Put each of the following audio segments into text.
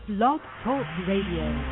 Blog Talk Radio.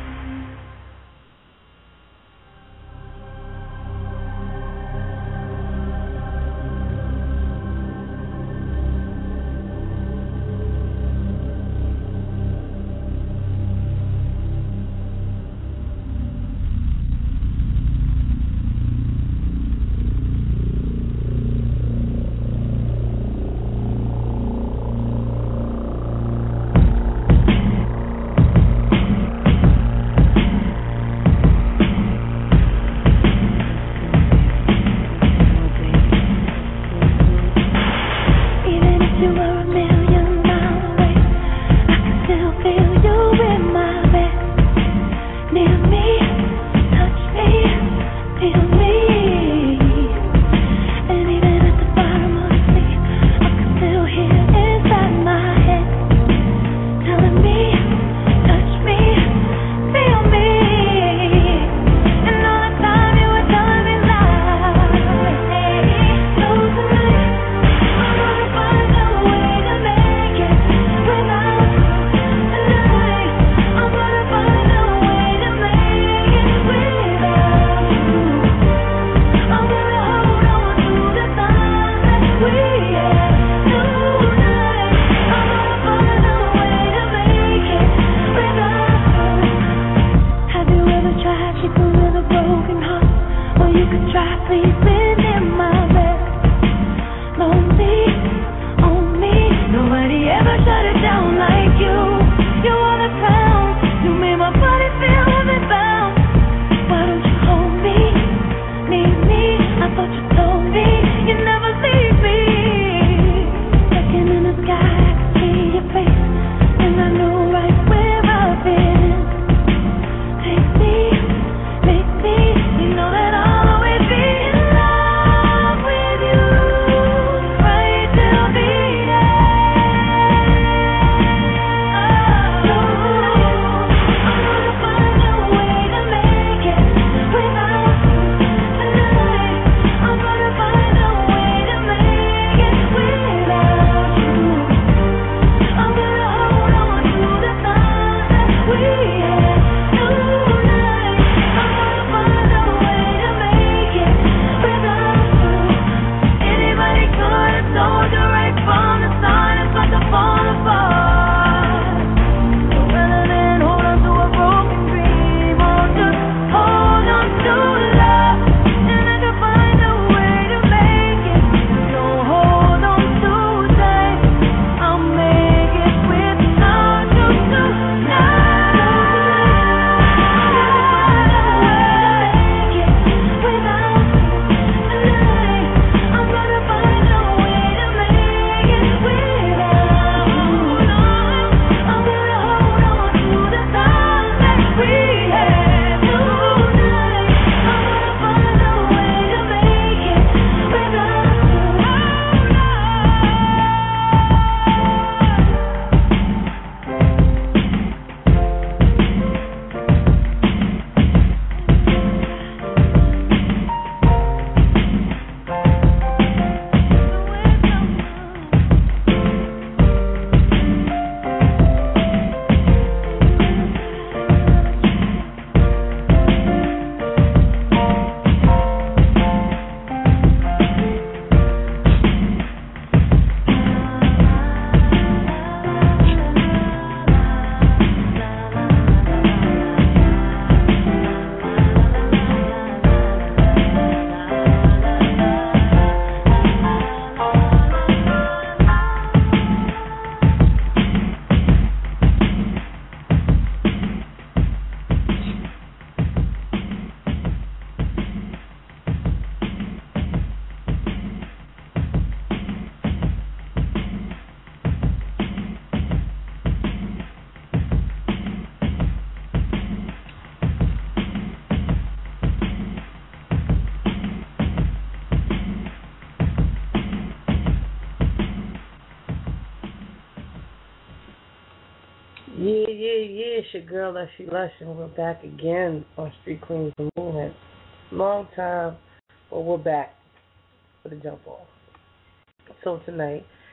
It's your girl, Leslie Lush, and we're back again on Street Queens and Movement. Long time, but we're back for the jump off. So tonight,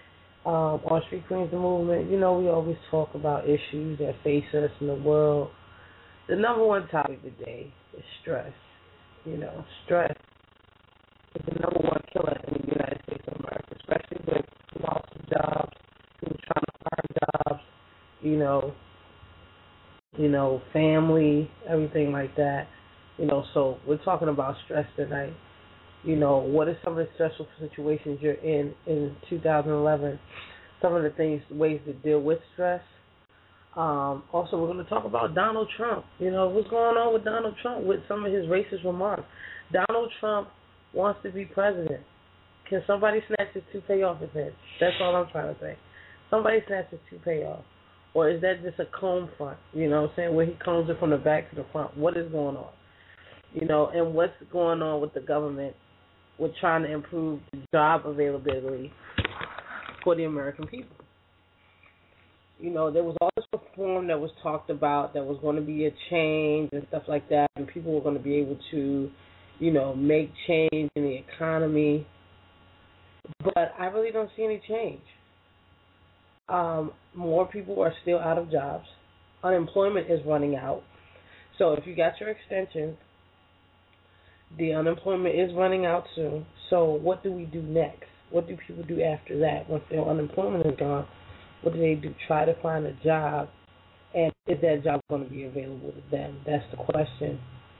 On Street Queens the Movement, you know, we always talk about issues that face us in the world. The number one topic today is stress. You know, stress is the number one killer in the United States of America, especially with loss of jobs, people trying to find jobs, you know, family, everything like that. You know, so we're talking about stress tonight. You know, what are some of the stressful situations you're in 2011? Some of the ways to deal with stress. Also, we're going to talk about Donald Trump. You know, what's going on with Donald Trump with some of his racist remarks. Donald Trump wants to be president. Can somebody snatch his toupee off his head? That's all I'm trying to say. Somebody snatch his toupee off. Or is that just a comb front? You know what I'm saying? Where he combs it from the back to the front. What is going on? You know, and what's going on with the government with trying to improve the job availability for the American people? You know, there was all this reform that was talked about that was going to be a change and stuff like that, and people were going to be able to, you know, make change in the economy. But I really don't see any change. More people are still out of jobs. Unemployment is running out. So if you got your extension, the unemployment is running out soon. So what do we do next? What do people do after that? Once their unemployment is gone, what do they do? Try to find a job, and is that job going to be available to them? That's the question.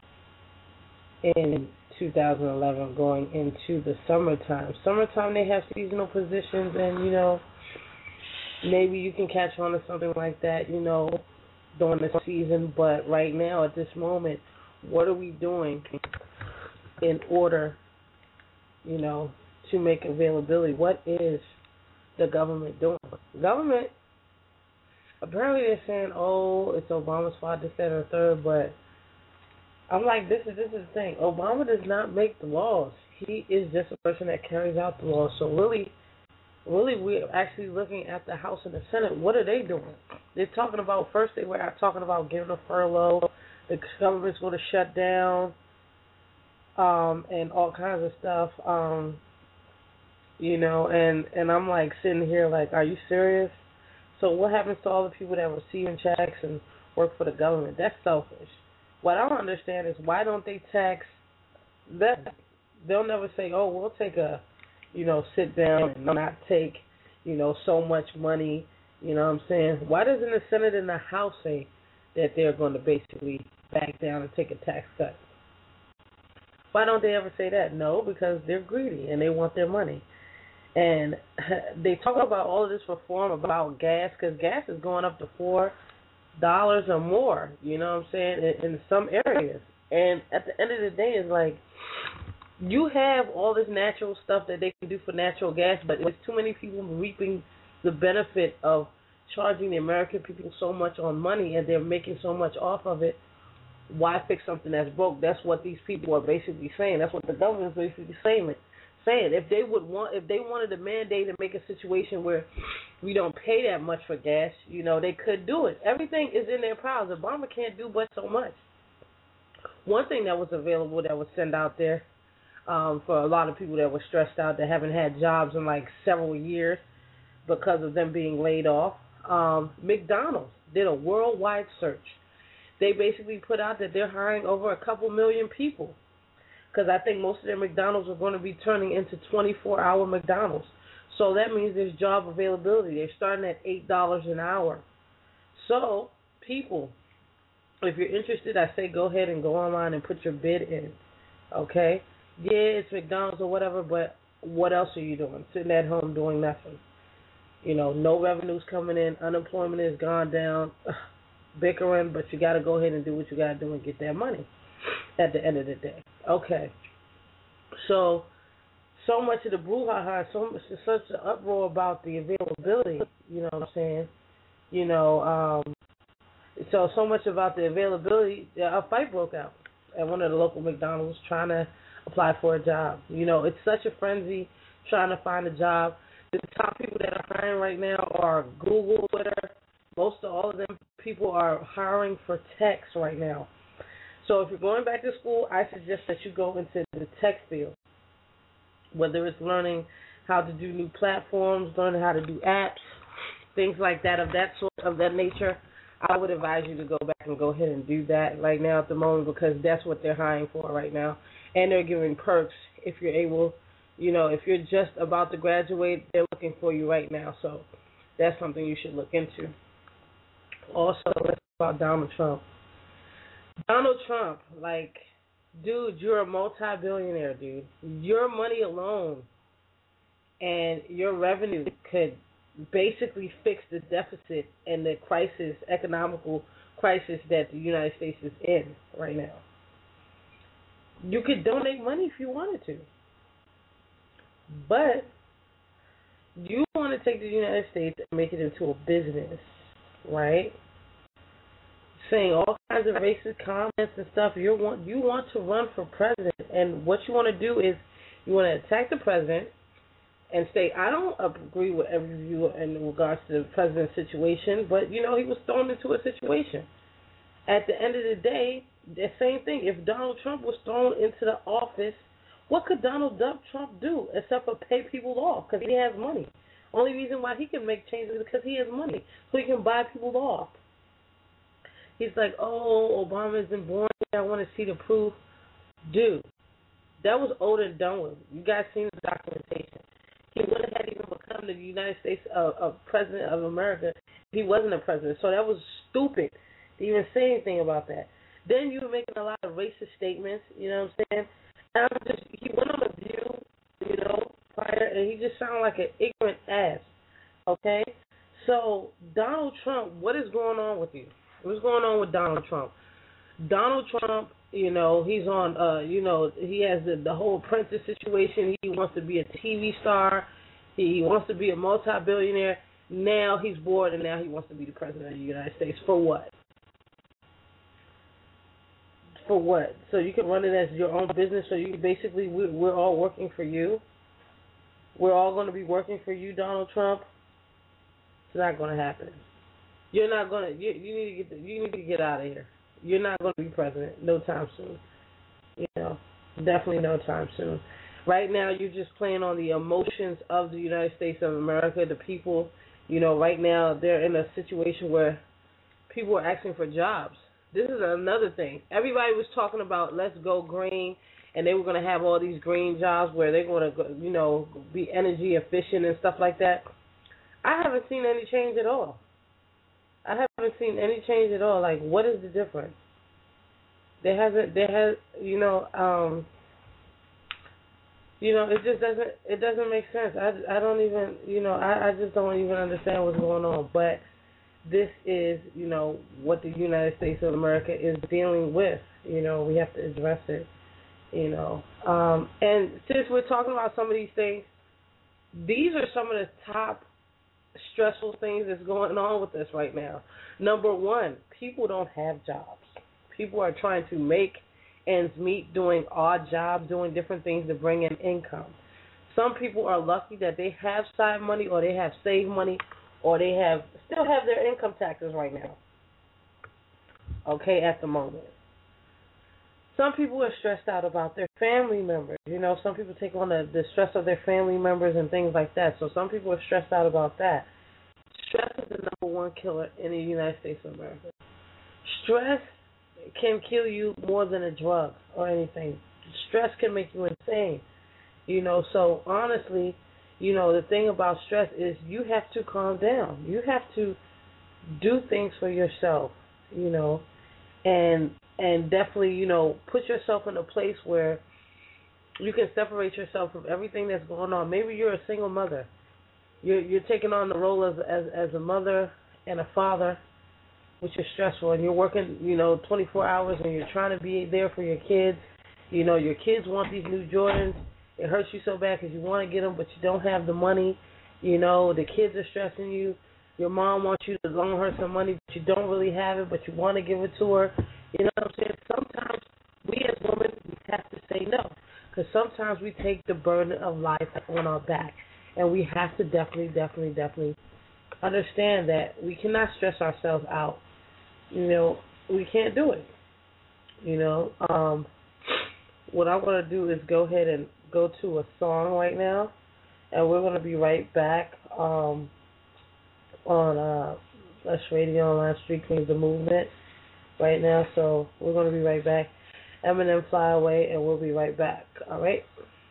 In 2011, going into the summertime. Summertime, they have seasonal positions, and, you know, maybe you can catch on to something like that, you know, during the season. But right now, at this moment, what are we doing in order, you know, to make availability? What is the government doing? Government, apparently they're saying, oh, it's Obama's fault, this, that, or third, but I'm like, this is the thing. Obama does not make the laws. He is just a person that carries out the laws. So really, we're actually looking at the House and the Senate. What are they doing? They're talking about, first they were talking about giving a furlough, the government's going to shut down, and all kinds of stuff, you know, and I'm like sitting here like, are you serious? So what happens to all the people that receive checks and work for the government? That's selfish. What I don't understand is why don't they tax them? They'll never say, oh, we'll take a, you know, sit down and not take, you know, so much money. You know what I'm saying? Why doesn't the Senate and the House say that they're going to basically back down and take a tax cut? Why don't they ever say that? No, because they're greedy and they want their money. And they talk about all of this reform about gas, because gas is going up to $4 or more, you know what I'm saying, in some areas. And at the end of the day, it's like, you have all this natural stuff that they can do for natural gas, but there's too many people reaping the benefit of charging the American people so much on money, and they're making so much off of it. Why fix something that's broke? That's what these people are basically saying. That's what the government is basically saying. If they wanted a mandate to make a situation where we don't pay that much for gas, you know, they could do it. Everything is in their powers. Obama can't do but so much. One thing that was available that was sent out there for a lot of people that were stressed out, that haven't had jobs in like several years because of them being laid off, McDonald's did a worldwide search. They basically put out that they're hiring over a couple million people, because I think most of their McDonald's are going to be turning into 24-hour McDonald's. So that means there's job availability. They're starting at $8 an hour. So, people, if you're interested, I say go ahead and go online and put your bid in, okay? Yeah, it's McDonald's or whatever, but what else are you doing? Sitting at home doing nothing. You know, no revenues coming in, unemployment has gone down, bickering, but you got to go ahead and do what you got to do and get that money at the end of the day. Okay. So much of the brouhaha, such an uproar about the availability, you know what I'm saying? You know, so much about the availability, a fight broke out at one of the local McDonald's trying to apply for a job. You know, it's such a frenzy trying to find a job. The top people that are hiring right now are Google, Twitter. Most of all of them people are hiring for techs right now. So if you're going back to school, I suggest that you go into the tech field, whether it's learning how to do new platforms, learning how to do apps, things like that of that nature, I would advise you to go back and go ahead and do that right now at the moment because that's what they're hiring for right now. And they're giving perks if you're able, if you're just about to graduate, they're looking for you right now. So that's something you should look into. Also, let's talk about Donald Trump. Donald Trump, dude, you're a multi-billionaire, dude. Your money alone and your revenue could basically fix the deficit and the economical crisis that the United States is in right now. You could donate money if you wanted to. But you want to take the United States and make it into a business, right? Saying all kinds of racist comments and stuff. You want to run for president, and what you want to do is you want to attack the president and say, I don't agree with every view in regards to the president's situation, but, he was thrown into a situation. At the end of the day, the same thing. If Donald Trump was thrown into the office, what could Donald Trump do except for pay people off because he has money? Only reason why he can make changes is because he has money, so he can buy people off. He's like, oh, Obama isn't born yet. I want to see the proof. Dude, that was old and done with. You guys seen the documentation. He wouldn't have even become the United States president of America if he wasn't a president. So that was stupid to even say anything about that. Then you were making a lot of racist statements, you know what I'm saying? And he went on a View, prior, and he just sounded like an ignorant ass, okay? So Donald Trump, what is going on with you? What's going on with Donald Trump? Donald Trump, he's on, he has the whole apprentice situation. He wants to be a TV star. He wants to be a multi-billionaire. Now he's bored, and now he wants to be the president of the United States. For what? For what? So you can run it as your own business. So you basically, we're all working for you. We're all going to be working for you, Donald Trump. It's not going to happen. You're not going to. You need to get out of here. You're not going to be president no time soon. Definitely no time soon. Right now, you're just playing on the emotions of the United States of America. The people, right now they're in a situation where people are asking for jobs. This is another thing. Everybody was talking about let's go green, and they were going to have all these green jobs where they're going to, be energy efficient and stuff like that. I haven't seen any change at all. I haven't seen any change at all. Like, what is the difference? It doesn't make sense. I don't even, I just don't even understand what's going on. But this is, what the United States of America is dealing with. We have to address it, And since we're talking about some of these things, these are some of the top stressful things that's going on with us right now. Number one, people don't have jobs. People are trying to make ends meet, doing odd jobs, doing different things to bring in income. Some people are lucky that they have side money or they have saved money or they still have their income taxes right now. Okay, at the moment. Some people are stressed out about their family members. Some people take on the stress of their family members and things like that. So some people are stressed out about that. Stress is the number one killer in the United States of America. Stress can kill you more than a drug or anything. Stress can make you insane. So honestly, the thing about stress is you have to calm down. You have to do things for yourself, and definitely, put yourself in a place where you can separate yourself from everything that's going on. Maybe you're a single mother. You're taking on the role as a mother and a father, which is stressful, and you're working, 24 hours, and you're trying to be there for your kids. Your kids want these new Jordans. It hurts you so bad because you want to get them, but you don't have the money. The kids are stressing you. Your mom wants you to loan her some money, but you don't really have it, but you want to give it to her. You know what I'm saying? Sometimes we as women, we have to say no, because sometimes we take the burden of life on our back, and we have to definitely understand that we cannot stress ourselves out. We can't do it. What I'm going to do is go ahead and go to a song right now, and we're going to be right back on Lush Radio Online Street Queens the Movement right now. So we're going to be right back. Eminem, Fly Away, and we'll be right back. All right?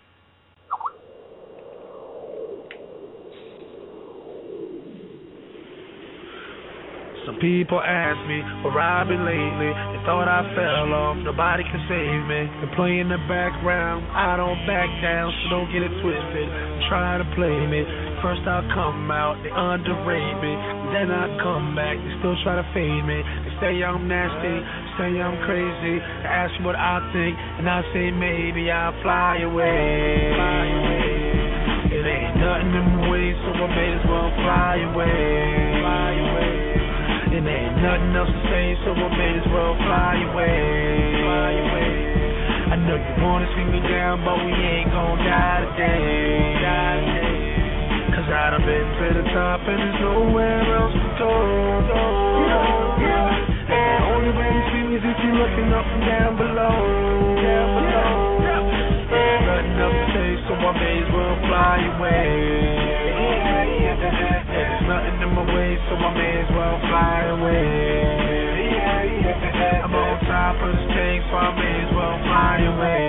Some people ask me where I've been lately. They thought I fell off, nobody can save me. They play in the background, I don't back down, so don't get it twisted. Try to play me. First I'll come out, they underrate me. Then I come back, they still try to fade me. They say I'm nasty, say I'm crazy. They ask me what I think, and I say maybe I'll fly away. Fly away. It ain't nothing in my way, so I may as well fly away. Fly away. It ain't nothing else to say, so I may as well fly away. Fly away. I know you wanna see me down, but we ain't gon' die today. Die today. Cause I done been to the top and there's nowhere else to go. And the only way you see me is if you're looking up and down below. Down below. There's nothing else to say, so I may as well fly away. There's nothing in my way, so I may as well fly away. I'm on top of the stage, so I may as well fly away.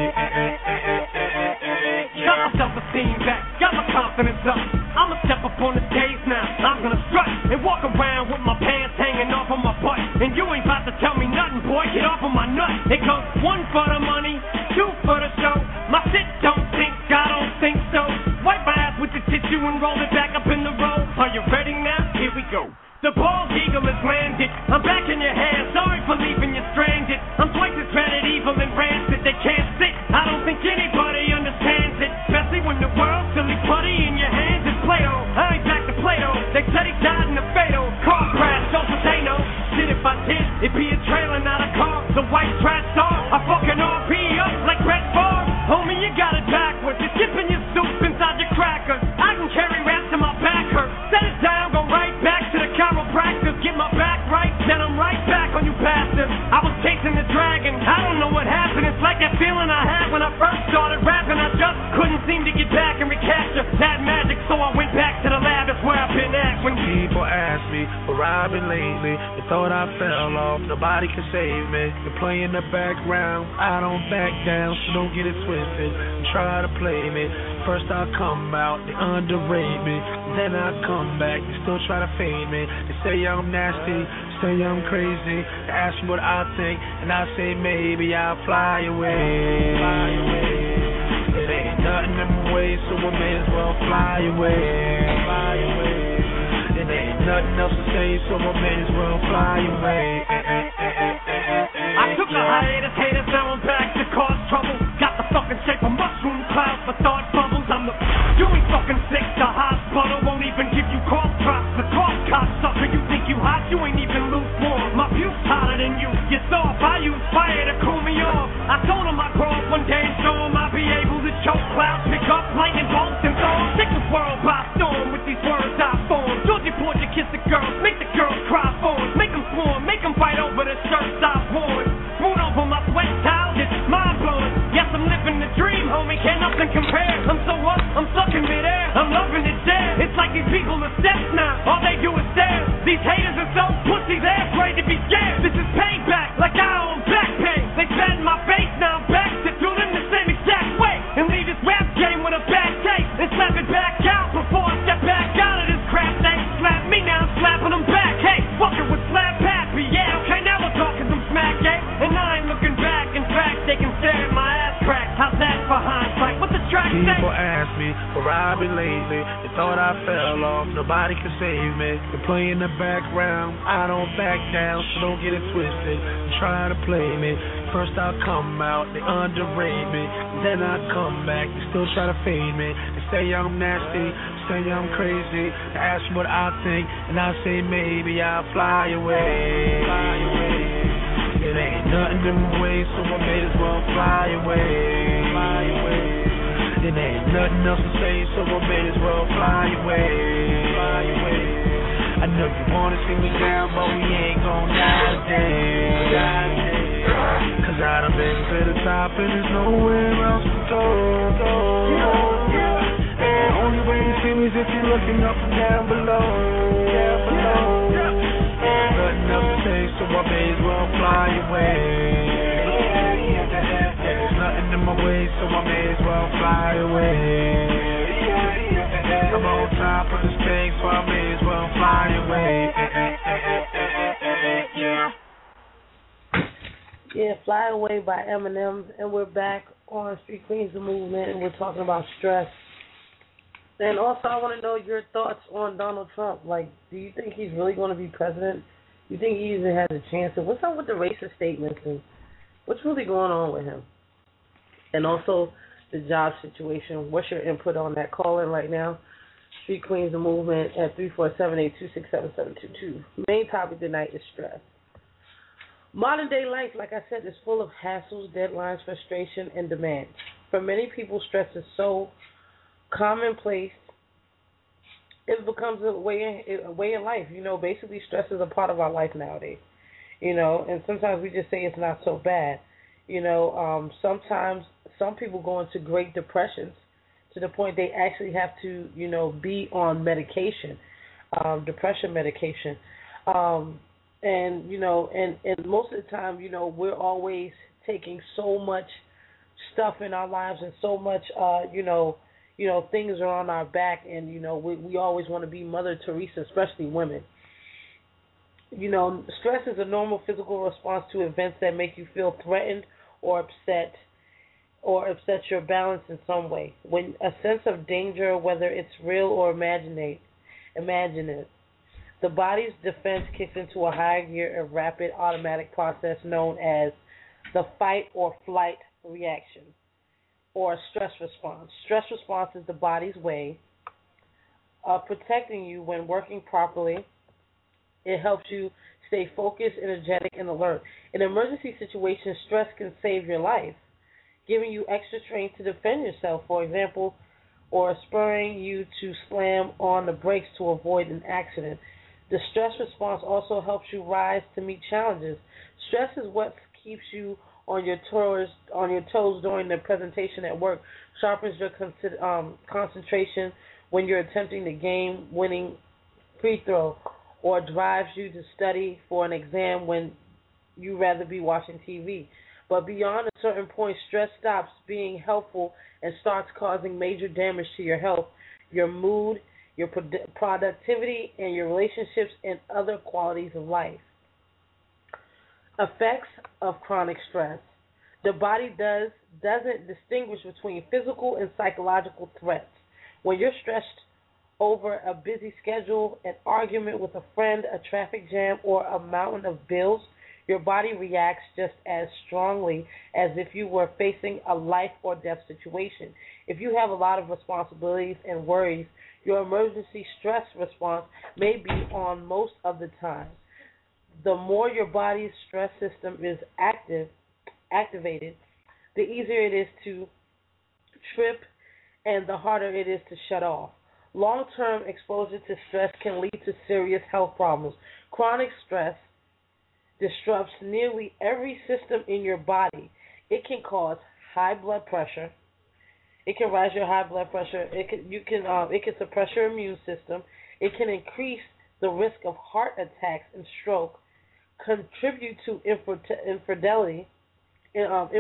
Got my self-esteem back, got my confidence up. I'ma step up on the stage now, I'm gonna strut and walk around with my pants hanging off of my butt. And you ain't about to tell me nothing, boy, get off of my nut. It goes 1 for the money, 2 for the show. My shit don't think, I don't think so. Wipe my ass with the tissue and roll it back up in the row. Are you ready now? Here we go. The bald eagle has landed. I'm back in your hands. Sorry for leaving you stranded. I'm twice as bad at evil and rancid. They can't sit. I don't think anybody understands it. Especially when the world's silly putty in your hands is Play-Doh. I ain't back to Play-Doh. They said he died in a fatal car crash. Don't they know? Shit, if I did, it'd be a trailer, not a car. The white trash star. I fucking RP up like Red Bar. Homie, you got it backwards. You're skipping your soup inside your crackers. I can carry raps till my back hurts. Set it down, go right back to the chiropractor. Get my back right, then I'm right back on you bastards. I was chasing the dragon. I don't know what happened. It's like that feeling I had when I first started rapping. I just couldn't seem to get back and recapture that magic, so I went back to the lab. That's where I've been at. When people ask me where I've been lately, they thought I fell off, nobody can save me. They play in the background, I don't back down, so don't get it twisted. Try to play me. First I come out, they underrate me. Then I come back, they still try to fade me. They say I'm nasty, say I'm crazy. They ask me what I think, and I say maybe I'll fly away. Fly away. It ain't nothing in my way, so I may as well fly away. Fly away. It ain't nothing else to say, so I may as well fly away. I took a hiatus, haters, now I'm back to cause trouble. Got the fucking shape of mushroom clouds for thought bubbles. I'm the you ain't fucking sick, the hospital won't even give you cough drops. The cough cocksucker, you think you hot, you ain't even lukewarm. My puke's hotter than you, you're soft, I use fire to cool me off. I told him I'd grow up one day and show him I'll be able to choke clouds, pick up lightning bolts and thorns. Take the world by storm with these words I form. Georgie Porgy kiss the girls, make the girls cry for us. Make them swarm, make them fight over the shirts I've worn. Spoon over my sweat towels, it's mind-blowing. Yes, I'm living the dream, homie, can't nothing compare. I'm so up, I'm stuck in midair, I'm loving it there. It's like these people are steps now, all they do is stare. These haters are so pussy, they're afraid to be scared. This is payback, like I own back pay. They spat in my face, now I'm back to do them the same exact way. And leave this rap game with a bad taste, and slap it back out before I step back out of this crap. They slap me, now I'm slapping them back. Hey, fucking with Slap Happy, yeah, okay, now we're talking some smack, yeah. And I ain't looking back, in fact, they can stare at my ass crack. How's that for hindsight? What the track say? People ask me where I've been lately. They thought I fell off, nobody can save me. They play in the background, I don't back down, so don't get it twisted. Try to play me. First I'll come out, they underrate me. Then I come back, they still try to fade me. They say I'm nasty, say I'm crazy. They ask me what I think, and I say maybe I'll fly away. Fly away. It ain't nothing in my way, so I may as well fly away. Fly away. It ain't nothing else to say, so I may as well fly away. Fly away. I know you wanna see me down, but we ain't gon' die today. Die today. Cause I done been to the top and there's nowhere else to go. And the only way looking up and down below. There's nothing else to say, so I may as well fly away. There's nothing in my way, so I may as well fly away. I'm on top of this thing, so I may as well fly away. Yeah, Fly Away by Eminem, and we're back on Street Queens the Movement, and we're talking about stress. And also, I want to know your thoughts on Donald Trump. Like, do you think he's really going to be president? Do you think he even has a chance? And what's up with the racist statements, and what's really going on with him? And also, the job situation. What's your input on that? Call in right now. Street Queens the Movement at 347-826-7722. Main topic tonight is stress. Modern day life, like I said, is full of hassles, deadlines, frustration, and demands. For many people, stress is so commonplace, it becomes a way of life. You know, basically, stress is a part of our life nowadays. You know, and sometimes we just say it's not so bad. You know, sometimes some people go into great depressions to the point they actually have to, you know, be on medication, depression medication. And, you know, and most of the time, you know, we're always taking so much stuff in our lives and so much, you know, things are on our back. And, you know, we always want to be Mother Teresa, especially women. You know, stress is a normal physical response to events that make you feel threatened or upset your balance in some way. When a sense of danger, whether it's real or imaginative, the body's defense kicks into a higher gear of rapid automatic process known as the fight or flight reaction or stress response. Stress response is the body's way of protecting you when working properly. It helps you stay focused, energetic, and alert. In emergency situations, stress can save your life, giving you extra strength to defend yourself, for example, or spurring you to slam on the brakes to avoid an accident. The stress response also helps you rise to meet challenges. Stress is what keeps you on your toes during the presentation at work, sharpens your concentration when you're attempting the game-winning free throw, or drives you to study for an exam when you'd rather be watching TV. But beyond a certain point, stress stops being helpful and starts causing major damage to your health, your mood, your productivity, and your relationships and other qualities of life. Effects of chronic stress. The body doesn't distinguish between physical and psychological threats. When you're stressed over a busy schedule, an argument with a friend, a traffic jam, or a mountain of bills, your body reacts just as strongly as if you were facing a life or death situation. If you have a lot of responsibilities and worries, your emergency stress response may be on most of the time. The more your body's stress system is activated, the easier it is to trip and the harder it is to shut off. Long-term exposure to stress can lead to serious health problems. Chronic stress disrupts nearly every system in your body. It can cause high blood pressure. It can rise your high blood pressure. It can suppress your immune system. It can increase the risk of heart attacks and stroke, contribute to infertility, and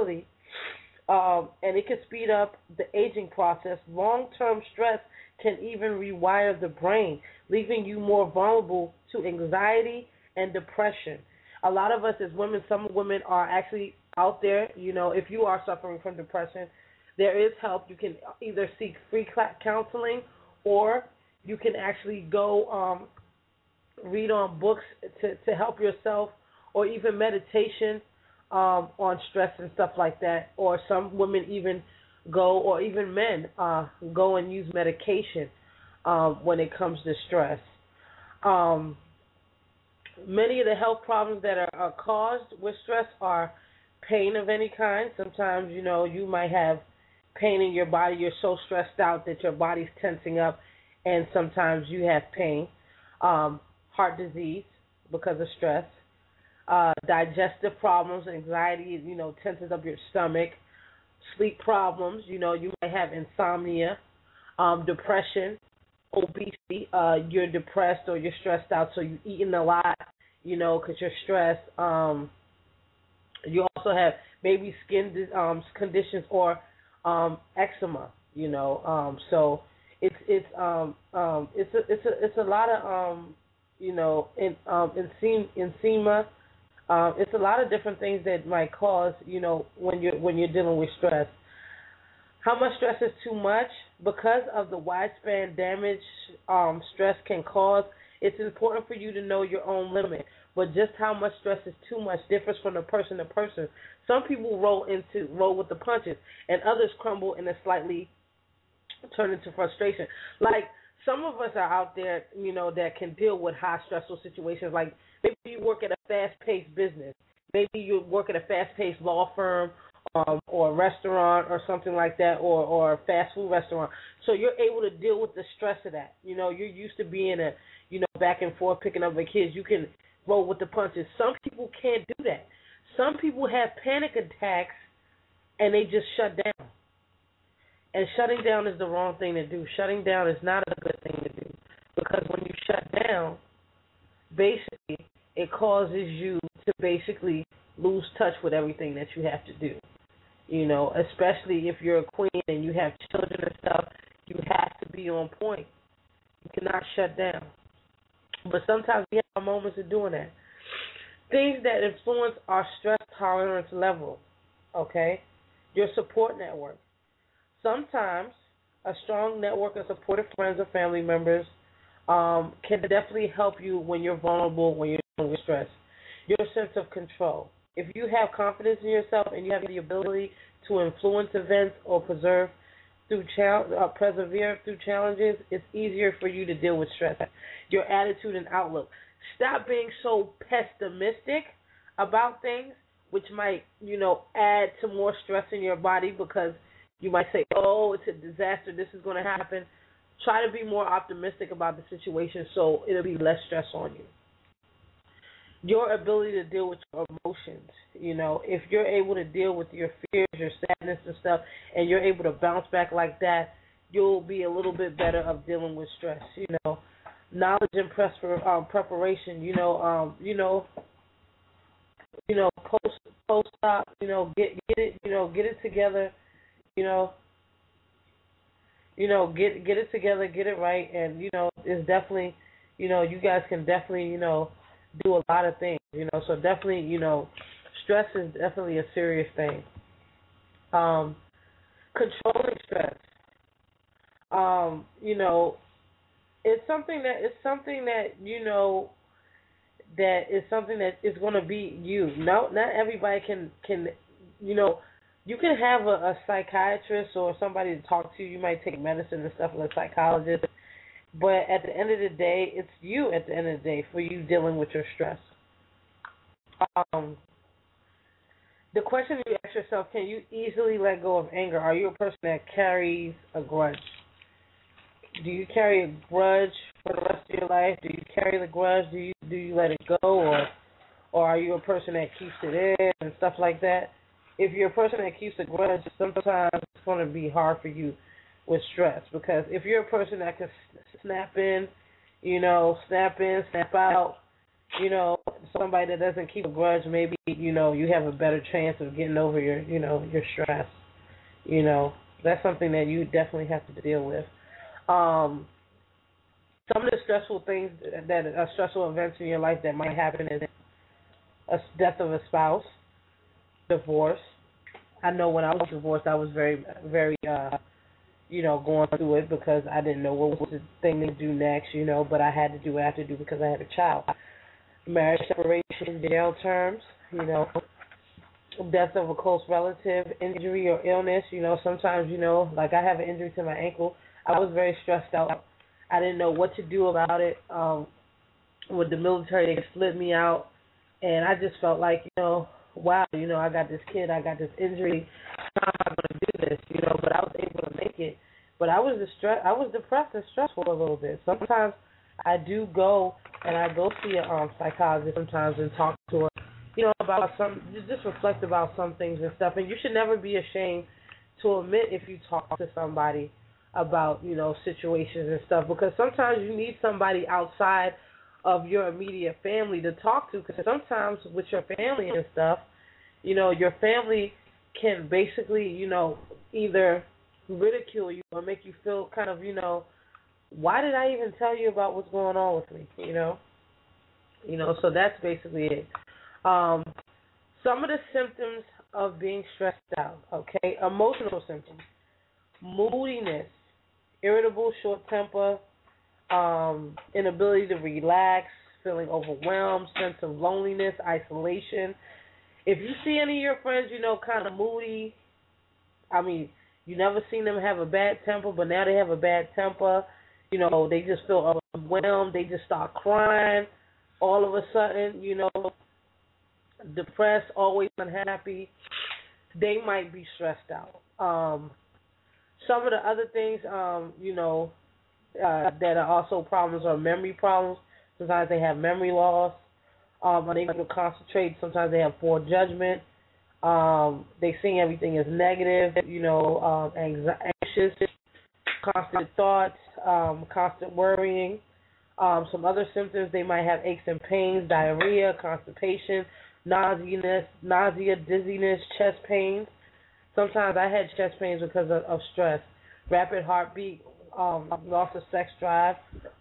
it can speed up the aging process. Long-term stress can even rewire the brain, leaving you more vulnerable to anxiety and depression. A lot of us as women, some women are actually out there, you know, if you are suffering from depression, there is help. You can either seek free counseling or you can actually go read on books to help yourself, or even meditation on stress and stuff like that. Or some women even go, or even men go and use medication when it comes to stress. Many of the health problems that are caused with stress are pain of any kind. Sometimes, you know, you might have pain in your body. You're so stressed out that your body's tensing up, and sometimes you have pain. Heart disease because of stress. Digestive problems, anxiety, you know, tenses up your stomach. Sleep problems, you know, you might have insomnia, depression, obesity, you're depressed or you're stressed out, so you're eating a lot, because you're stressed. You also have maybe skin conditions or eczema, so it's a lot of eczema. It's a lot of different things that might cause, when you're dealing with stress. How much stress is too much? Because of the widespread damage stress can cause, it's important for you to know your own limit. But just how much stress is too much differs from the person to person. Some people roll with the punches, and others crumble and slightly turn into frustration. Like some of us are out there, that can deal with high stressful situations. Like maybe you work at a fast-paced business, maybe you work at a fast-paced law firm, or a restaurant or something like that, or a fast food restaurant. So you're able to deal with the stress of that. You're used to being back and forth picking up the kids. You can roll with the punches. Some people can't do that. Some people have panic attacks and they just shut down. And shutting down is the wrong thing to do. Shutting down is not a good thing to do, because when you shut down, basically it causes you to basically lose touch with everything that you have to do. Especially if you're a queen and you have children and stuff, you have to be on point. You cannot shut down. But sometimes we have moments of doing that. Things that influence our stress tolerance level, okay? Your support network. Sometimes a strong network of supportive friends or family members can definitely help you when you're vulnerable, when you're dealing with stress. Your sense of control. If you have confidence in yourself and you have the ability to influence events or persevere through challenges, it's easier for you to deal with stress. Your attitude and outlook. Stop being so pessimistic about things, which might, add to more stress in your body, because you might say, oh, it's a disaster, this is going to happen. Try to be more optimistic about the situation so it'll be less stress on you. Your ability to deal with your emotions, if you're able to deal with your fears, your sadness and stuff, and you're able to bounce back like that, you'll be a little bit better of dealing with stress, Knowledge and preparation, post-op, get it together, get it together, get it right, and, it's definitely, you guys can definitely, do a lot of things, so definitely, stress is definitely a serious thing. Controlling stress, it's something that is going to be you. No, not everybody can, you can have a psychiatrist or somebody to talk to. You might take medicine and stuff with a psychologist. But at the end of the day, it's you at the end of the day for you dealing with your stress. The question you ask yourself, can you easily let go of anger? Are you a person that carries a grudge? Do you carry a grudge for the rest of your life? Do you carry the grudge? Do you let it go? Or are you a person that keeps it in and stuff like that? If you're a person that keeps a grudge, sometimes it's going to be hard for you with stress, because if you're a person that can snap in, snap out, somebody that doesn't keep a grudge, maybe, you have a better chance of getting over your stress. That's something that you definitely have to deal with. Some of the stressful things that are stressful events in your life that might happen is a death of a spouse, divorce. I know when I was divorced, I was very, very, going through it because I didn't know what was the thing to do next, but I had to do what I had to do because I had a child. Marriage separation, jail terms, death of a close relative, injury or illness, sometimes, like I have an injury to my ankle. I was very stressed out. I didn't know what to do about it. With the military, they split me out, and I just felt like, wow, I got this kid, I got this injury, how am I going to do this, but I was able to make it. But I was depressed and stressful a little bit. Sometimes I do go, and I go see a psychologist sometimes and talk to her, about just reflect about some things and stuff. And you should never be ashamed to admit if you talk to somebody about, situations and stuff, because sometimes you need somebody outside of your immediate family to talk to, because sometimes with your family and stuff, your family can basically, either ridicule you or make you feel kind of, why did I even tell you about what's going on with me, so that's basically it. Some of the symptoms of being stressed out, okay, emotional symptoms: moodiness, irritable, short temper, inability to relax, feeling overwhelmed, sense of loneliness, isolation. If you see any of your friends, kind of moody, you never seen them have a bad temper, but now they have a bad temper, they just feel overwhelmed, they just start crying all of a sudden, depressed, always unhappy, they might be stressed out. Some of the other things, that are also problems are memory problems. Sometimes they have memory loss, unable to concentrate. Sometimes they have poor judgment. They see everything as negative, anxious, constant thoughts, constant worrying. Some other symptoms, they might have aches and pains, diarrhea, constipation, nausea, dizziness, chest pains. Sometimes I had chest pains because of stress, rapid heartbeat, loss of sex drive,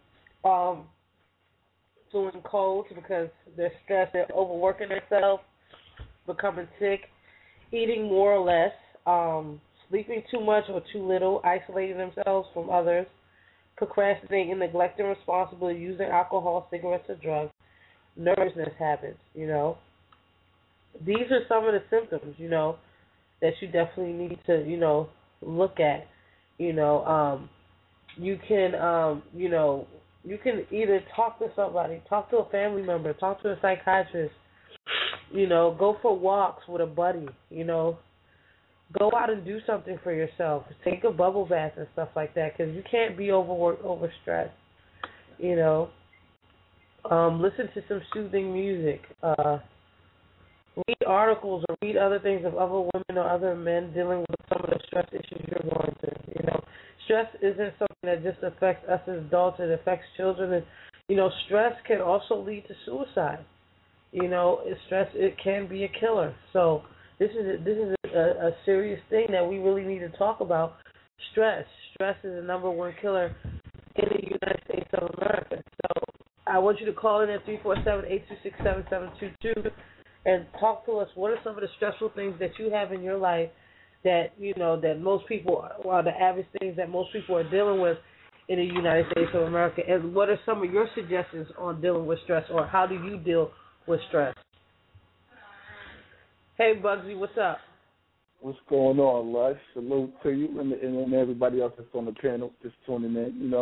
feeling cold because they're stressed, they're overworking themselves, becoming sick, eating more or less, sleeping too much or too little, isolating themselves from others, procrastinating, neglecting responsibility, using alcohol, cigarettes, or drugs, nervousness habits, These are some of the symptoms, that you definitely need to, look at. You can, you can either talk to somebody, talk to a family member, talk to a psychiatrist, go for walks with a buddy, go out and do something for yourself. Take a bubble bath and stuff like that, because you can't be overworked, overstressed, listen to some soothing music, read articles or read other things of other women or other men dealing with some of the stress issues you're going through. Stress isn't something that just affects us as adults; it affects children, and stress can also lead to suicide. Stress, it can be a killer. So this is a serious thing that we really need to talk about. Stress is the number one killer in the United States of America. So I want you to call in at 347-826-7722 and talk to us. What are some of the stressful things that you have in your life that, that most people, are the average things that most people are dealing with in the United States of America? And what are some of your suggestions on dealing with stress, or how do you deal with stress? Hey, Bugsy, what's up? What's going on, Lush? Salute to you and everybody else that's on the panel just tuning in,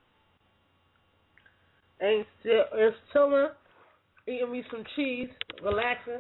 It's chilling, eating me some cheese, relaxing.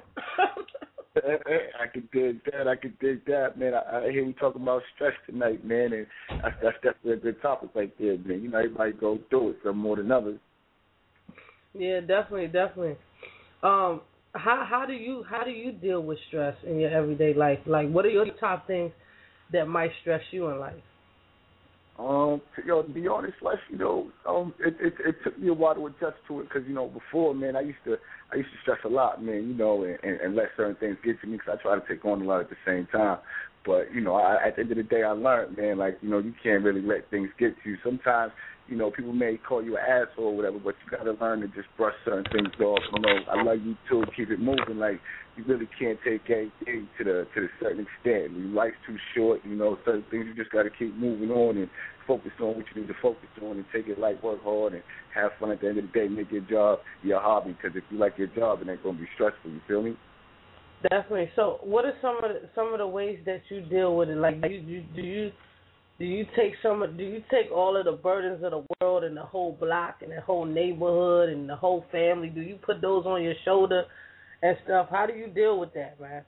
I can dig that, man. I hear we talking about stress tonight, man, and that's definitely a good topic right there, man. Everybody goes through it, some more than others. Yeah, definitely. How do you deal with stress in your everyday life? Like, what are your top things that might stress you in life? To be honest, Lex, it took me a while to adjust to it because, before, man, I used to stress a lot, man, and let certain things get to me because I try to take on a lot at the same time. But, at the end of the day, I learned, man, you can't really let things get to you. Sometimes, people may call you an asshole or whatever, but you got to learn to just brush certain things off. I love you too, keep it moving. You really can't take anything to the certain extent. Life's too short, certain things you just got to keep moving on and focus on what you need to focus on and take it light, work hard, and have fun at the end of the day. Make your job your hobby, because if you like your job, it ain't going to be stressful. You feel me? Definitely. So, what are some of the ways that you deal with it? Like, do you take all of the burdens of the world and the whole block and the whole neighborhood and the whole family? Do you put those on your shoulder and stuff? How do you deal with that, man?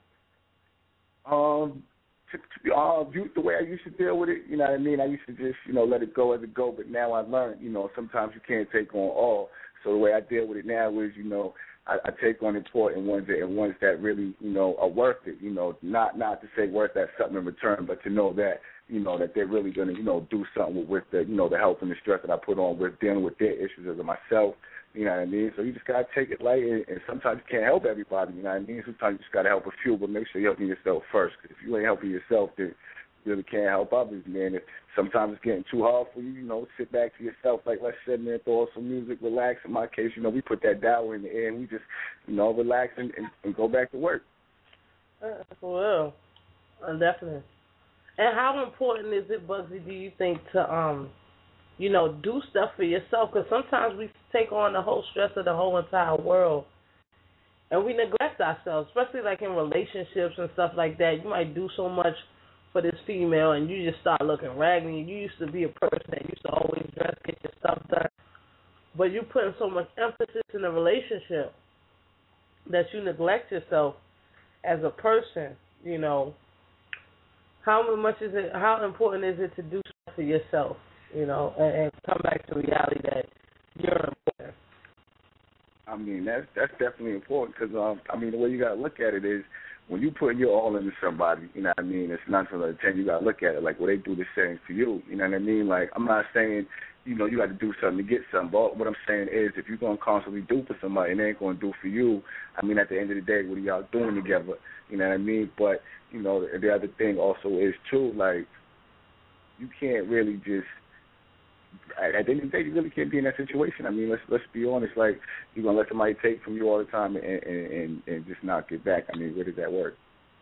The way I used to deal with it, you know what I mean? I used to just, let it go as it go. But now I learned, sometimes you can't take on all. So the way I deal with it now is, I take on important ones and ones that really, are worth it. Not to say worth that something in return, but to know that you know, that they're really going to, you know, do something with the, you know, the help and the stress that I put on with dealing with their issues as myself. You know what I mean? So you just got to take it light, and sometimes you can't help everybody, you know what I mean? Sometimes you just got to help a few, but make sure you're helping yourself first. Because if you ain't helping yourself, then you really can't help others, man. If sometimes it's getting too hard for you, you know, sit back to yourself, like let's sit there, throw on some music, relax. In my case, you know, we put that dial in the air, and we just, you know, relax and go back to work. Well, definitely. And how important is it, Bugsy, do you think, to, you know, do stuff for yourself? Because sometimes we take on the whole stress of the whole entire world, and we neglect ourselves, especially like in relationships and stuff like that. You might do so much for this female, and you just start looking raggedy. You used to be a person that used to always dress, get your stuff done, but you putting so much emphasis in the relationship that you neglect yourself as a person. You know, how important is it to do stuff for yourself? You know, and come back to reality that you're important. I mean, that's definitely important because, I mean, the way you got to look at it is when you put your all into somebody, you know what I mean, it's 9 times out of 10, you got to look at it like, well, they do the same for you. You know what I mean? Like, I'm not saying, you know, you got to do something to get something, but what I'm saying is if you're going to constantly do for somebody and they ain't going to do for you, I mean, at the end of the day, what are y'all doing together? You know what I mean? But, you know, the other thing also is, too, like, you can't really just, at the end of the day, you really can't be in that situation. I mean, let's be honest. Like, you're gonna let somebody take from you all the time and just not get back. I mean, where does that work?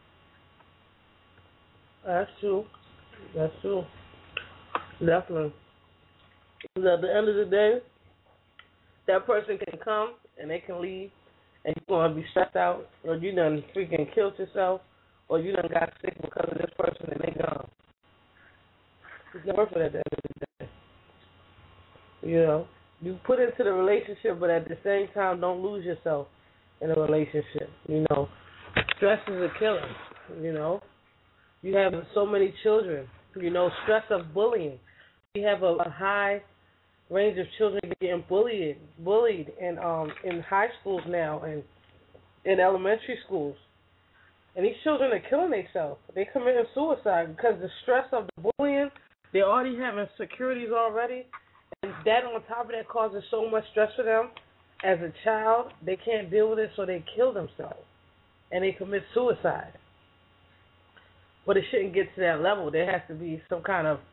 That's true. That's true. Definitely. At the end of the day, that person can come and they can leave, and you're gonna be stressed out, or you done freaking killed yourself, or you done got sick because of this person, and they gone. It's not worth it at the end of the day. You know, you put into the relationship, but at the same time, don't lose yourself in a relationship. You know, stress is a killer. You know, you have so many children. You know, stress of bullying. We have a high range of children getting bullied in high schools now and in elementary schools. And these children are killing themselves. They're committing suicide because the stress of the bullying, they're already having insecurities already. And that on top of that causes so much stress for them as a child. They can't deal with it, so they kill themselves. And they commit suicide. But it shouldn't get to that level. There has to be some kind of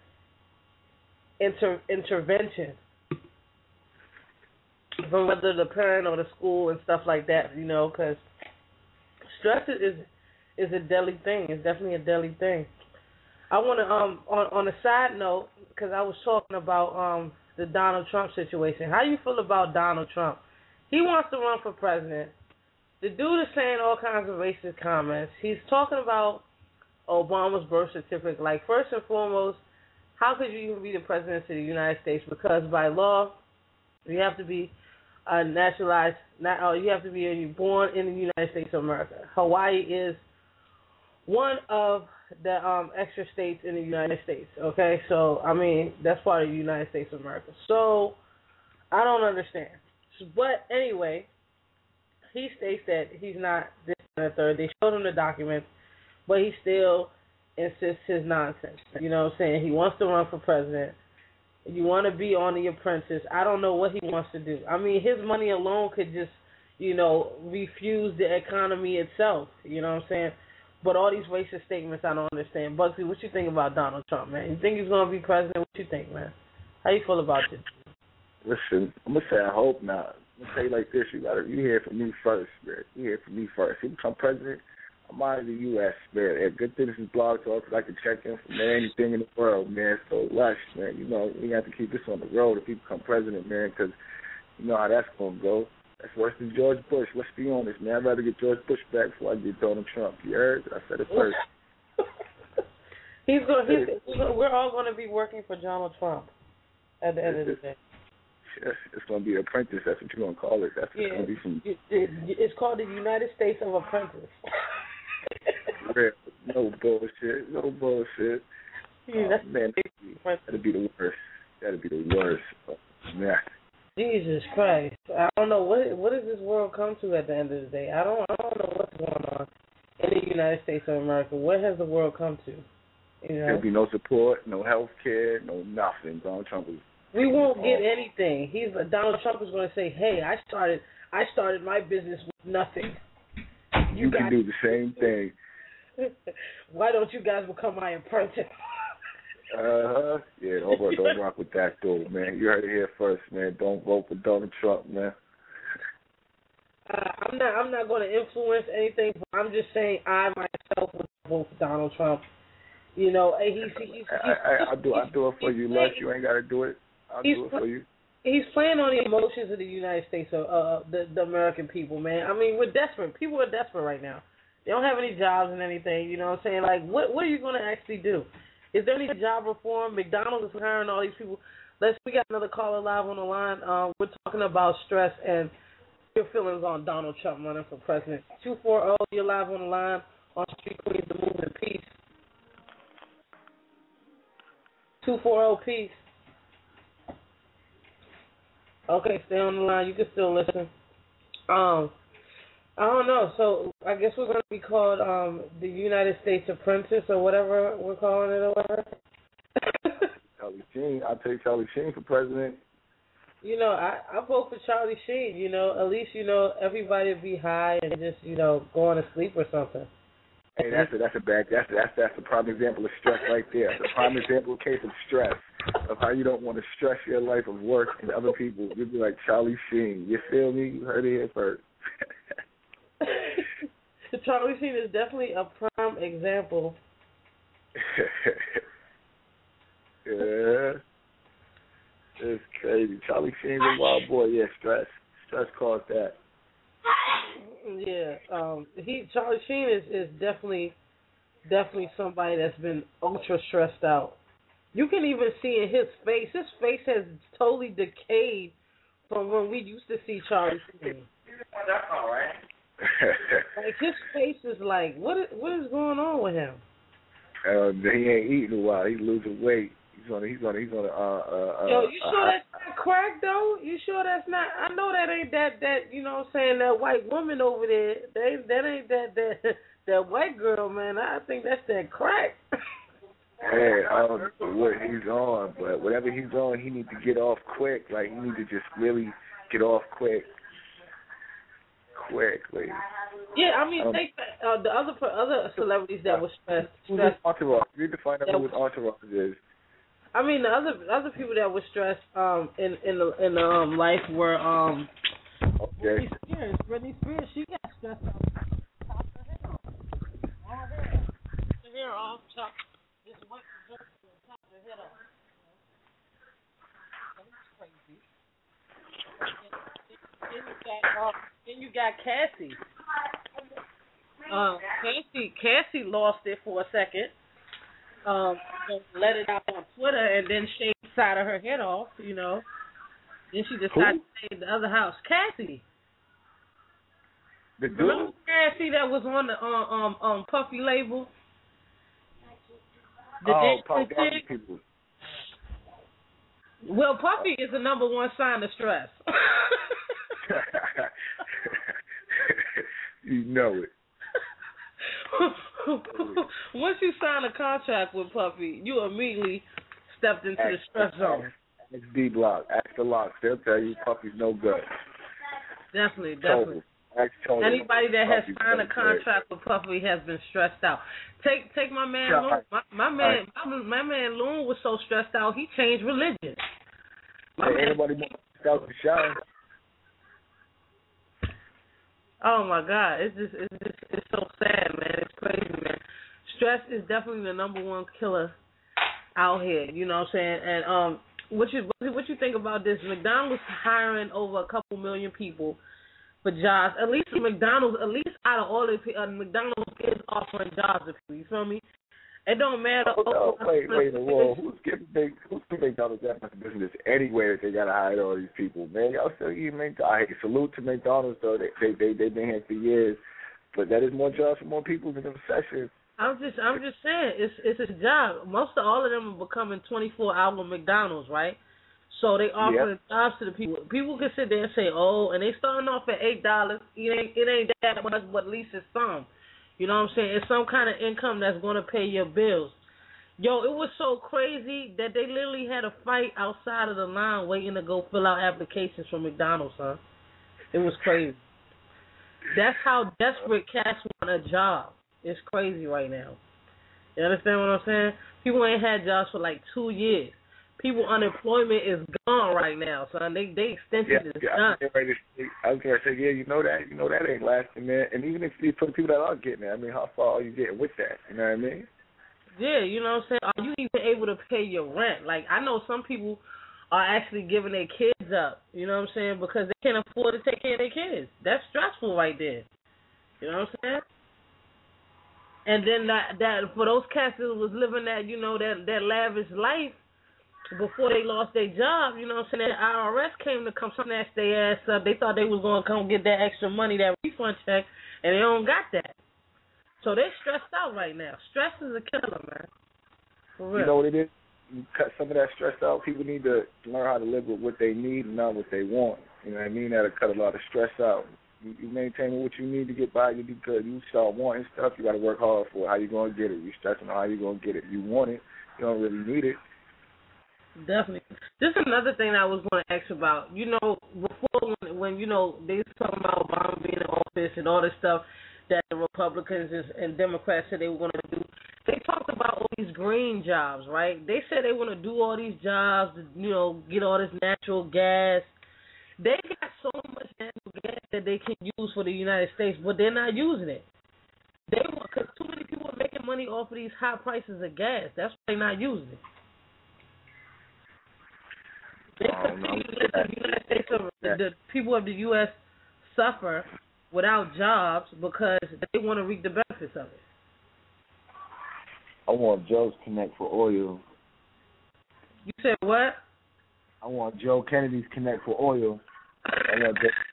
intervention from whether the parent or the school and stuff like that, you know, because stress is a deadly thing. It's definitely a deadly thing. I want to, on a side note, because I was talking about the Donald Trump situation. How do you feel about Donald Trump? He wants to run for president. The dude is saying all kinds of racist comments. He's talking about Obama's birth certificate. Like, first and foremost, how could you even be the president of the United States? Because by law, you have to be naturalized. You have to be born in the United States of America. Hawaii is one of the extra states in the United States. Okay, so I mean that's part of the United States of America. So I don't understand. But anyway, he states that he's not this and the third. They showed him the documents, but he still insists his nonsense. You know what I'm saying? He wants to run for president. You want to be on The Apprentice. I don't know what he wants to do. I mean, his money alone could just, you know, refuse the economy itself. You know what I'm saying? But all these racist statements, I don't understand. Bugsy, what you think about Donald Trump, man? You think he's going to be president? What you think, man? How you feel about this? Listen, I'm going to say I hope not. I'm going to say it like this. You hear from me first, man. You hear from me first. If he become president, I'm out of the U.S., man. And good thing this is Blog Talk because I can check in from anything in the world, man. So, Lush, man, you know, we have to keep this on the road if he become president, man, because you know how that's going to go. That's worse than George Bush. Let's be honest, man. I'd rather get George Bush back before I get Donald Trump. You heard? I said it first. We're all going to be working for Donald Trump at the end of the day. Yes, it's going to be Apprentice. That's what you're going to call it. That's what it's going to be from. It's called the United States of Apprentice. No bullshit. No bullshit. Yeah, man, that'd be the worst. That'd be the worst. Yeah. Jesus Christ. I don't know what does this world come to at the end of the day. I don't know what's going on in the United States of America. What has the world come to? There'll be no support, no health care, no nothing. Donald Trump is. We won't get anything. Donald Trump is going to say, "Hey, I started my business with nothing. You can do the same thing. Why don't you guys become my apprentice?" Yeah, don't rock with that though, man. You heard it here first, man. Don't vote for Donald Trump, man. I'm not going to influence anything. I'm just saying I myself would vote for Donald Trump. You know, I'll do it for you, Les. You ain't got to do it. I'll do it for you. He's playing on the emotions of the United States, the American people, man. I mean, we're desperate. People are desperate right now. They don't have any jobs and anything. You know what I'm saying? Like, what are you going to actually do? Is there any job reform? McDonald's is hiring all these people. We got another caller live on the line. We're talking about stress and your feelings on Donald Trump running for president. 240, you're live on the line on Street Queens, the Movement Peace. 240 Peace. Okay, stay on the line. You can still listen. I don't know. So I guess we're going to be called the United States Apprentice or whatever we're calling it or whatever. Charlie Sheen. I'll take Charlie Sheen for president. You know, I vote for Charlie Sheen. You know, at least, you know, everybody would be high and just, you know, going to sleep or something. Hey, that's a prime example of stress right there. That's a prime example case of stress, of how you don't want to stress your life of work and other people. You'd be like Charlie Sheen. You feel me? You heard it here first. Charlie Sheen is definitely a prime example. Yeah. It's crazy. Charlie Sheen's a wild boy. Yeah, stress. Stress caused that. Yeah. Charlie Sheen is definitely somebody that's been ultra stressed out. You can even see in his face. His face has totally decayed from when we used to see Charlie Sheen. That's all right. Like, his face is like, what is going on with him? He ain't eating a while. He's losing weight. He's on. Yo, you sure that's not crack though? You sure that's not? I know that ain't that. You know what I'm saying? That white woman over there. That ain't that white girl, man. I think that's that crack. Hey, I don't know what he's on, but whatever he's on, he needs to get off quick. Like, he needs to just really get off quickly. Yeah, I mean, take the other celebrities that were stressed. Entourage. You need to find out who his entourage is. I mean, the other people that were stressed in life were okay. Britney Spears, she got stressed out. Top her head off. All her hair off, top. Just went top her head off. That's crazy. Then you got Cassie. Cassie lost it for a second. Let it out on Twitter and then shaved the side of her head off, you know. Then she decided to stay in the other house. Cassie. The dude? Remember Cassie that was on the Puffy label? Puffy people. Well, Puffy is the number one sign of stress. You know it. Once you sign a contract with Puffy, you immediately stepped into the stress zone. It's D-Block. Ask the Lock. They'll tell you Puffy's no good. Definitely. Total. Anybody that has signed a contract with Puffy has been stressed out. Take my man Loon. My man Loon was so stressed out he changed religion. Anybody more stressed out to shine? Oh my God, it's so sad, man. It's crazy, man. Stress is definitely the number one killer out here. You know what I'm saying? And what you think about this? McDonald's hiring over a couple million people for jobs. At least out of all the McDonald's is offering jobs to people. You feel me? It don't matter. Wait, whoa. Who's giving McDonald's that much business anyway that they gotta hire all these people, man? Y'all still eating McDonald's. Salute to McDonald's though. They've been here for years, but that is more jobs for more people than the recession. I'm just saying it's a job. Most of all of them are becoming 24-hour McDonald's, right? So they offering jobs to the people. People can sit there and say, oh, and they starting off at $8. It ain't that much, but at least it's some. You know what I'm saying? It's some kind of income that's going to pay your bills. Yo, it was so crazy that they literally had a fight outside of the line waiting to go fill out applications for McDonald's, son. It was crazy. That's how desperate cats want a job. It's crazy right now. You understand what I'm saying? People ain't had jobs for like 2 years. People unemployment is gone right now, son. They extension is done. I was going to say, yeah, you know that ain't lasting, man. And even if for the people that are getting it, I mean, how far are you getting with that? You know what I mean? Yeah, you know what I'm saying? Are you even able to pay your rent? Like, I know some people are actually giving their kids up, you know what I'm saying, because they can't afford to take care of their kids. That's stressful right there. You know what I'm saying? And then that for those cats that was living that, you know, that lavish life before they lost their job, you know what I'm saying, that IRS came to come snatch their ass up. They thought they was going to come get that extra money, that refund check, and they don't got that. So they're stressed out right now. Stress is a killer, man. For real. You know what it is? You cut some of that stress out. People need to learn how to live with what they need and not what they want. You know what I mean? That'll cut a lot of stress out. You maintain what you need to get by, you be good. You start wanting stuff, you got to work hard for it. How you going to get it? You stressing on how you going to get it. You want it, you don't really need it. Definitely. This is another thing I was going to ask about. You know, before when you know, they was talking about Obama being in office and all this stuff that the Republicans and Democrats said they were going to do, they talked about all these green jobs, right? They said they want to do all these jobs, you know, get all this natural gas. They got so much natural gas that they can use for the United States, but they're not using it. They want, because too many people are making money off of these high prices of gas. That's why they're not using it. They continue to let the United States, the people of the U.S. suffer without jobs because they want to reap the benefits of it. I want Joe's Connect for oil. You said what? I want Joe Kennedy's Connect for oil. I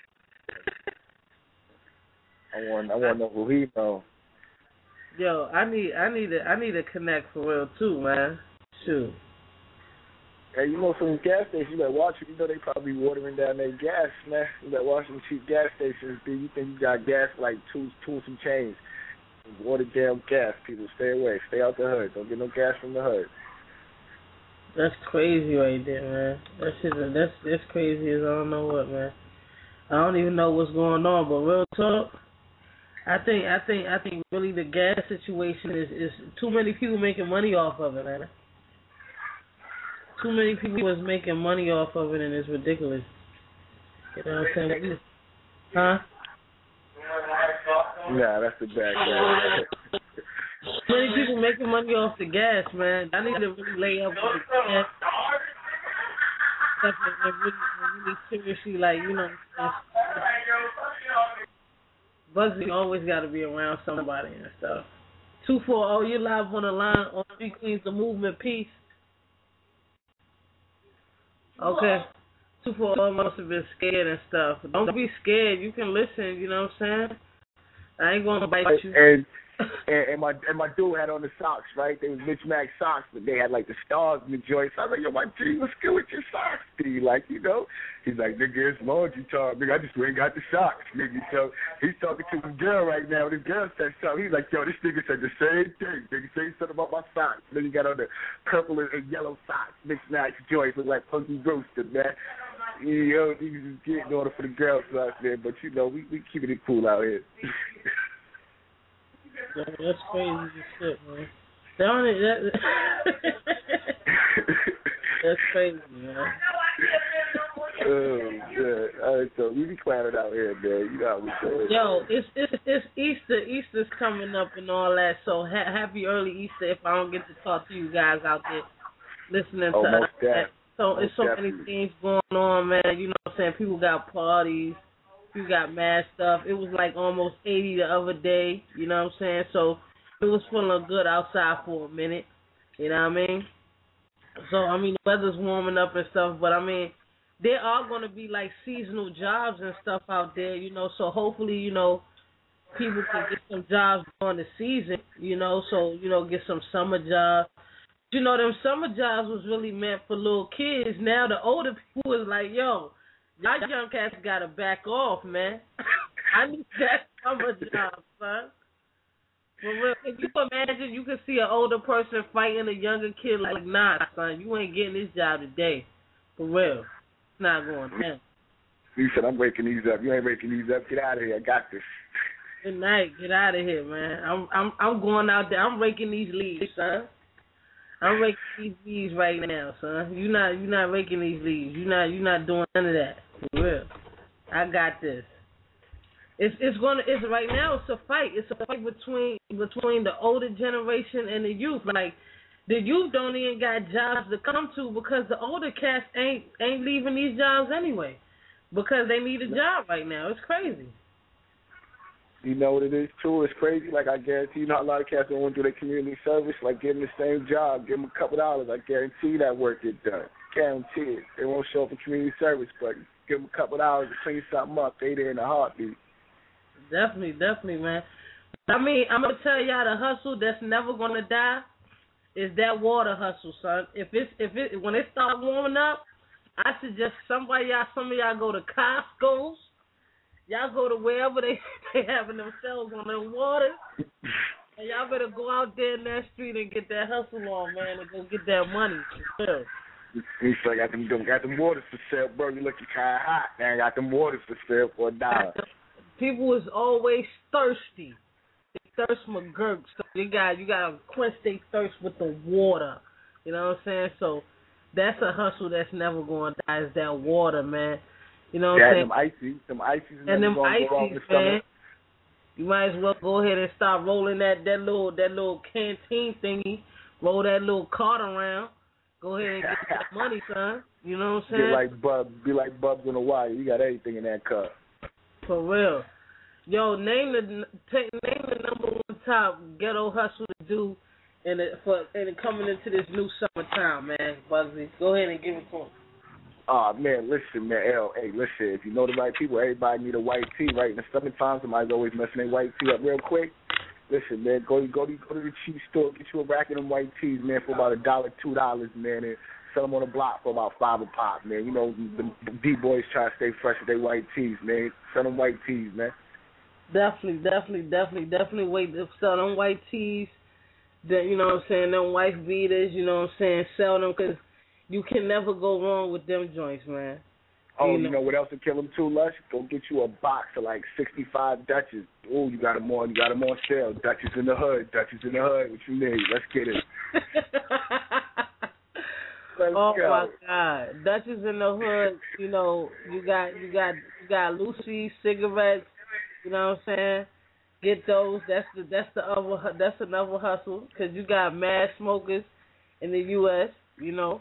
want to know who he know. Yo, I need a Connect for real too, man. Shoot. Hey, you know some gas stations, you better watch it. You know they probably watering down their gas, man. You better watch them cheap gas stations. Dude, you think you got gas like two some change. Watered down gas, people. Stay away. Stay out the hood. Don't get no gas from the hood. That's crazy right there, man. That's crazy as I don't know what, man. I don't even know what's going on, but real talk, I think really the gas situation is too many people making money off of it, man. Too many people was making money off of it, and it's ridiculous. You know what I'm saying? Huh? Nah, that's the bad guy. Many people making money off the gas, man. I need to really lay up with the gas. And really seriously, like, you know, Bugsy always got to be around somebody and stuff. 240, you're live on the line on Three Queens, the movement piece. Okay. 240 must have been scared and stuff. Don't be scared. You can listen, you know what I'm saying? I ain't going to bite you. And my dude had on the socks, right? They was Mitch Mac socks, but they had like the stars in the joints. I was like, yo, my G, what's good with your socks, D? Like, you know? He's like, nigga, it's laundry time. Nigga, I just ain't got the socks, nigga. So he's talking to his girl right now. This girl said something. He's like, yo, this nigga said the same thing. Nigga, say something about my socks. Then he got on the purple and yellow socks. Mitch Mac joints look like Punky Brewster, man. Yo, niggas is getting order for the girls out there, but you know, we keeping it cool out here. Yeah, that's crazy as shit, man. That's crazy, man. Oh, good. All right, so we be clowning out here, man. You know how we do. Yo, it's Easter. Easter's coming up and all that, so happy early Easter if I don't get to talk to you guys out there listening to us. So it's so many things going on, man. You know what I'm saying? People got parties. People got mad stuff. It was like almost 80 the other day. You know what I'm saying? So it was feeling good outside for a minute. You know what I mean? So, I mean, the weather's warming up and stuff. But, I mean, there are going to be, like, seasonal jobs and stuff out there, you know. So hopefully, you know, people can get some jobs during the season, you know. So, you know, get some summer jobs. You know, them summer jobs was really meant for little kids. Now the older people is like, yo, y'all young cats got to back off, man. I need that summer job, son. For real. Can you imagine you could see an older person fighting a younger kid like, nah, son, you ain't getting this job today. For real. It's not going down. He said, I'm raking these up. You ain't raking these up. Get out of here. I got this. Good night. Get out of here, man. I'm going out there. I'm raking these leaves, son. I'm raking these leaves right now, son. You're not raking these leaves. You're not doing none of that. For real. I got this. It's right now. It's a fight. It's a fight between the older generation and the youth. Like the youth don't even got jobs to come to because the older cats ain't leaving these jobs anyway because they need a job right now. It's crazy. You know what it is too? It's crazy. Like I guarantee you, not a lot of cats don't want to do their community service. Like give them the same job, give them a couple dollars. I guarantee that work get done. Guarantee it. They won't show up for community service, but give them a couple dollars to clean something up. They there in a heartbeat. Definitely, man. I mean, I'm gonna tell y'all the hustle that's never gonna die is that water hustle, son. If it when it start warming up, I suggest some of y'all go to Costco's. Y'all go to wherever they having themselves on their water, and y'all better go out there in that street and get that hustle on, man, and go get that money. For He said, got them waters for sale, bro. You looking kind of hot, man. Got them waters for sale for $1. People is always thirsty. They thirst McGurk, so you gotta quench their thirst with the water. You know what I'm saying? So that's a hustle that's never going to die. Is that water, man? You know what I'm saying? Them ices, and them ices, man. You might as well go ahead and start rolling that little canteen thingy. Roll that little cart around. Go ahead and get that money, son. You know what I'm saying? Be like Bubs on the wire. You got everything in that cup. For real. Yo, name the number one top ghetto hustle to do and coming into this new summertime, man. Buzzy, go ahead and give it to him. Oh, man, listen, man. Hey, listen, if you know the right people, everybody need a white tee, right? In the summertime, somebody's always messing their white tee up real quick. Listen, man, go to the cheap store, get you a rack of them white tees, man, for about $1, $2, man, and sell them on the block for about $5 a pop, man. You know, the D-boys try to stay fresh with their white tees, man. Sell them white tees, man. Definitely wait to sell them white tees, you know what I'm saying, them white beaters, you know what I'm saying, sell them because you can never go wrong with them joints, man. Oh, you know what else will kill them too, Lush? Go get you a box of like 65 Dutchess. Oh, you got them on sale. Dutchess in the hood. What you need? Let's get it. Let's go. My God, Dutchess in the hood. You know, you got Lucy cigarettes. You know what I'm saying? Get those. That's another hustle because you got mad smokers in the U.S. You know.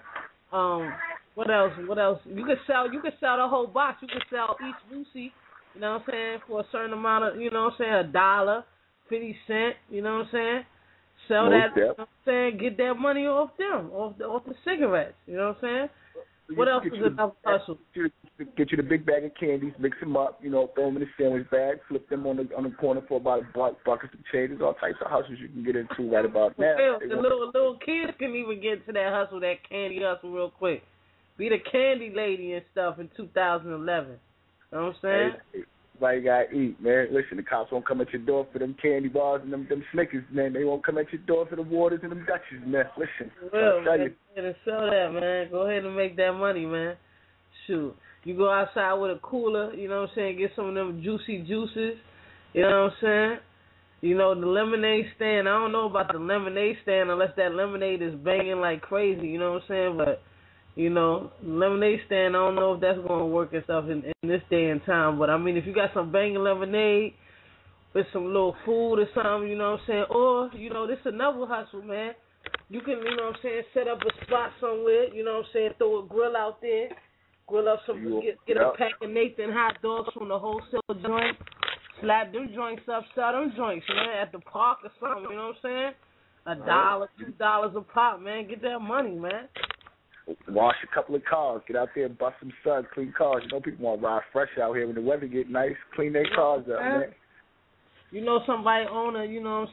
What else? You could sell the whole box. You could sell each Lucy, you know what I'm saying, for a certain amount of, you know what I'm saying, $1, 50 cents, you know what I'm saying? Sell that, you know what I'm saying, get that money off them, off the cigarettes, you know what I'm saying? What else is another hustle? Get you the big bag of candies, mix them up, you know, throw them in the sandwich bag, flip them on the corner for about $1, buckets of change. There's all types of hustles you can get into right about now. The little kids can even get into that hustle, that candy hustle real quick. Be the candy lady and stuff in 2011. You know what I'm saying? Hey, everybody got to eat, man. Listen, the cops won't come at your door for them candy bars and them Snickers, man. They won't come at your door for the waters and them Dutchess, man. Listen, I'll tell you. Go ahead and sell that, man. Go ahead and make that money, man. Shoot. You go outside with a cooler, you know what I'm saying, get some of them juicy juices, you know what I'm saying? You know, the lemonade stand, I don't know about the lemonade stand unless that lemonade is banging like crazy, you know what I'm saying? But, you know, lemonade stand, I don't know if that's going to work and stuff in this day and time. But, I mean, if you got some banging lemonade with some little food or something, you know what I'm saying? Or, you know, this is another hustle, man. You can, you know what I'm saying, set up a spot somewhere, you know what I'm saying, throw a grill out there, grill up some, get a pack of Nathan hot dogs from the wholesale joint, slap them joints up, sell them joints, man, at the park or something, you know what I'm saying? $1, $2 a pop, man. Get that money, man. Wash a couple of cars. Get out there and bust some sun. Clean cars. You know people want to ride fresh out here when the weather get nice. Clean their cars up, man. You know somebody own a, you know what I'm